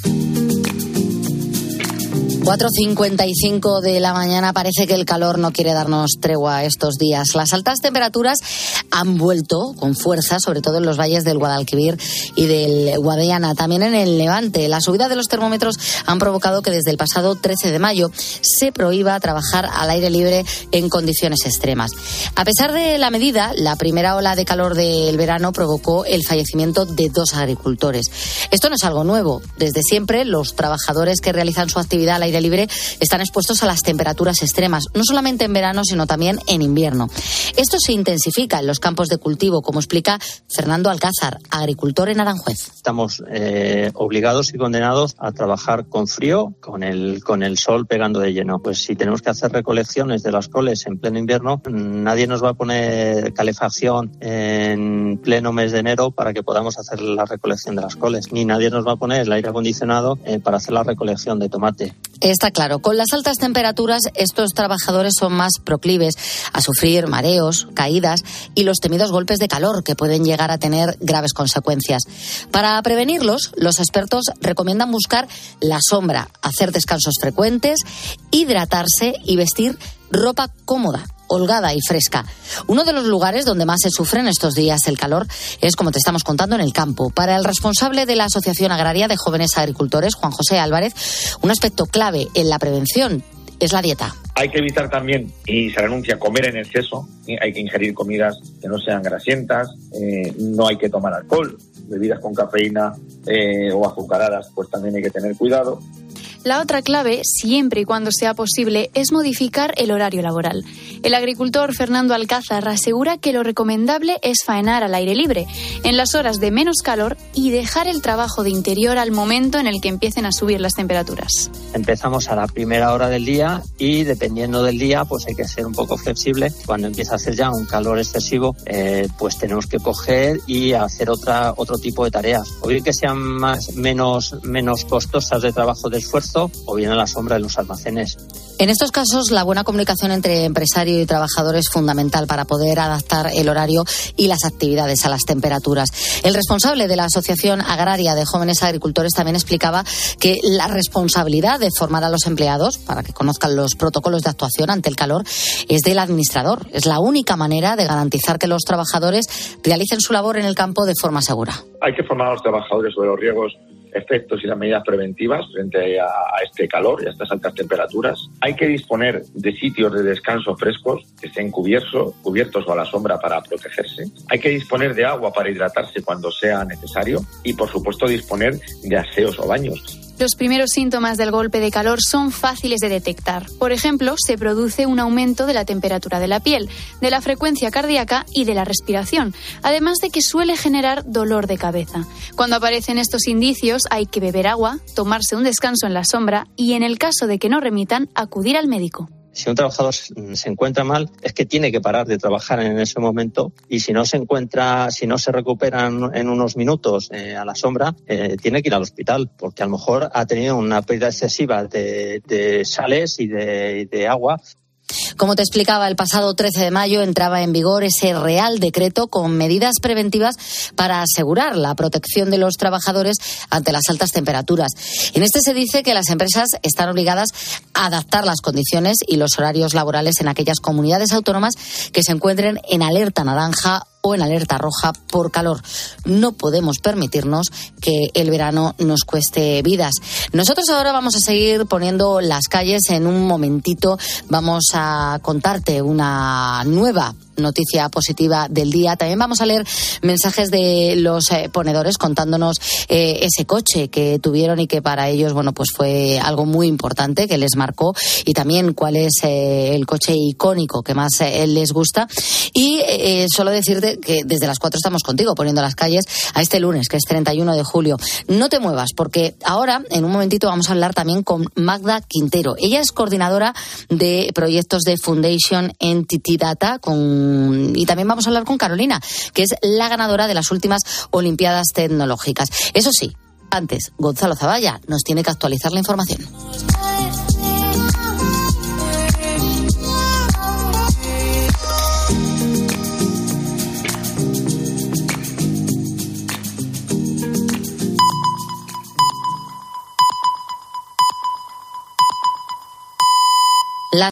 cuatro cincuenta y cinco de la mañana. Parece que el calor no quiere darnos tregua estos días. Las altas temperaturas han vuelto con fuerza, sobre todo en los valles del Guadalquivir y del Guadiana, también en el Levante. La subida de los termómetros han provocado que desde el pasado trece de mayo se prohíba trabajar al aire libre en condiciones extremas. A pesar de la medida, la primera ola de calor del verano provocó el fallecimiento de dos agricultores. Esto no es algo nuevo. Desde siempre, los trabajadores que realizan su actividad al aire libre están expuestos a las temperaturas extremas, no solamente en verano, sino también en invierno. Esto se intensifica en los campos de cultivo, como explica Fernando Alcázar, agricultor en Aranjuez. Estamos eh, obligados y condenados a trabajar con frío, con el, con el sol pegando de lleno. Pues si tenemos que hacer recolecciones de las coles en pleno invierno, nadie nos va a poner calefacción en pleno mes de enero para que podamos hacer la recolección de las coles, ni nadie nos va a poner el aire acondicionado eh, para hacer la recolección de tomate. Está claro, con las altas temperaturas estos trabajadores son más proclives a sufrir mareos, caídas y los temidos golpes de calor que pueden llegar a tener graves consecuencias. Para prevenirlos, los expertos recomiendan buscar la sombra, hacer descansos frecuentes, hidratarse y vestir ropa cómoda, holgada y fresca. Uno de los lugares donde más se sufre en estos días el calor es, como te estamos contando, en el campo. Para el responsable de la Asociación Agraria de Jóvenes Agricultores, Juan José Álvarez, un aspecto clave en la prevención es la dieta. Hay que evitar también, y se renuncia a comer en exceso, hay que ingerir comidas que no sean grasientas, eh, no hay que tomar alcohol, bebidas con cafeína eh, o azucaradas, pues también hay que tener cuidado. La otra clave, siempre y cuando sea posible, es modificar el horario laboral. El agricultor Fernando Alcázar asegura que lo recomendable es faenar al aire libre, en las horas de menos calor, y dejar el trabajo de interior al momento en el que empiecen a subir las temperaturas. Empezamos a la primera hora del día y dependiendo del día pues hay que ser un poco flexible. Cuando empieza a hacer ya un calor excesivo, eh, pues tenemos que coger y hacer otra otro tipo de tareas. O bien que sean más menos, menos costosas de trabajo, de esfuerzo, o bien a la sombra de los almacenes. En estos casos, la buena comunicación entre empresario y trabajador es fundamental para poder adaptar el horario y las actividades a las temperaturas. El responsable de la Asociación Agraria de Jóvenes Agricultores también explicaba que la responsabilidad de formar a los empleados para que conozcan los protocolos de actuación ante el calor es del administrador. Es la única manera de garantizar que los trabajadores realicen su labor en el campo de forma segura. Hay que formar a los trabajadores sobre los riesgos, efectos y las medidas preventivas frente a, a este calor y a estas altas temperaturas. Hay que disponer de sitios de descanso frescos que estén cubiertos, cubiertos o a la sombra para protegerse. Hay que disponer de agua para hidratarse cuando sea necesario y, por supuesto, disponer de aseos o baños. Los primeros síntomas del golpe de calor son fáciles de detectar. Por ejemplo, se produce un aumento de la temperatura de la piel, de la frecuencia cardíaca y de la respiración, además de que suele generar dolor de cabeza. Cuando aparecen estos indicios, hay que beber agua, tomarse un descanso en la sombra y, en el caso de que no remitan, acudir al médico. Si un trabajador se encuentra mal, es que tiene que parar de trabajar en ese momento, y si no se encuentra, si no se recupera en unos minutos eh, a la sombra, eh, tiene que ir al hospital, porque a lo mejor ha tenido una pérdida excesiva de, de sales y de, de agua. Como te explicaba, el pasado trece de mayo entraba en vigor ese Real Decreto con medidas preventivas para asegurar la protección de los trabajadores ante las altas temperaturas. En este se dice que las empresas están obligadas a adaptar las condiciones y los horarios laborales en aquellas comunidades autónomas que se encuentren en alerta naranja o en alerta roja por calor. No podemos permitirnos que el verano nos cueste vidas. Nosotros ahora vamos a seguir poniendo las calles. En un momentito vamos a contarte una nueva noticia positiva del día. También vamos a leer mensajes de los eh, ponedores contándonos eh, ese coche que tuvieron y que para ellos, bueno, pues fue algo muy importante que les marcó, y también cuál es eh, el coche icónico que más eh, les gusta. Y eh, solo decirte que desde las cuatro estamos contigo poniendo las calles a este lunes, que es treinta y uno de julio. No te muevas, porque ahora, en un momentito, vamos a hablar también con Magda Quintero. Ella es coordinadora de proyectos de Foundation Entity Data, con y también vamos a hablar con Carolina, que es la ganadora de las últimas Olimpiadas Tecnológicas. Eso sí, antes, Gonzalo Zavalla nos tiene que actualizar la información.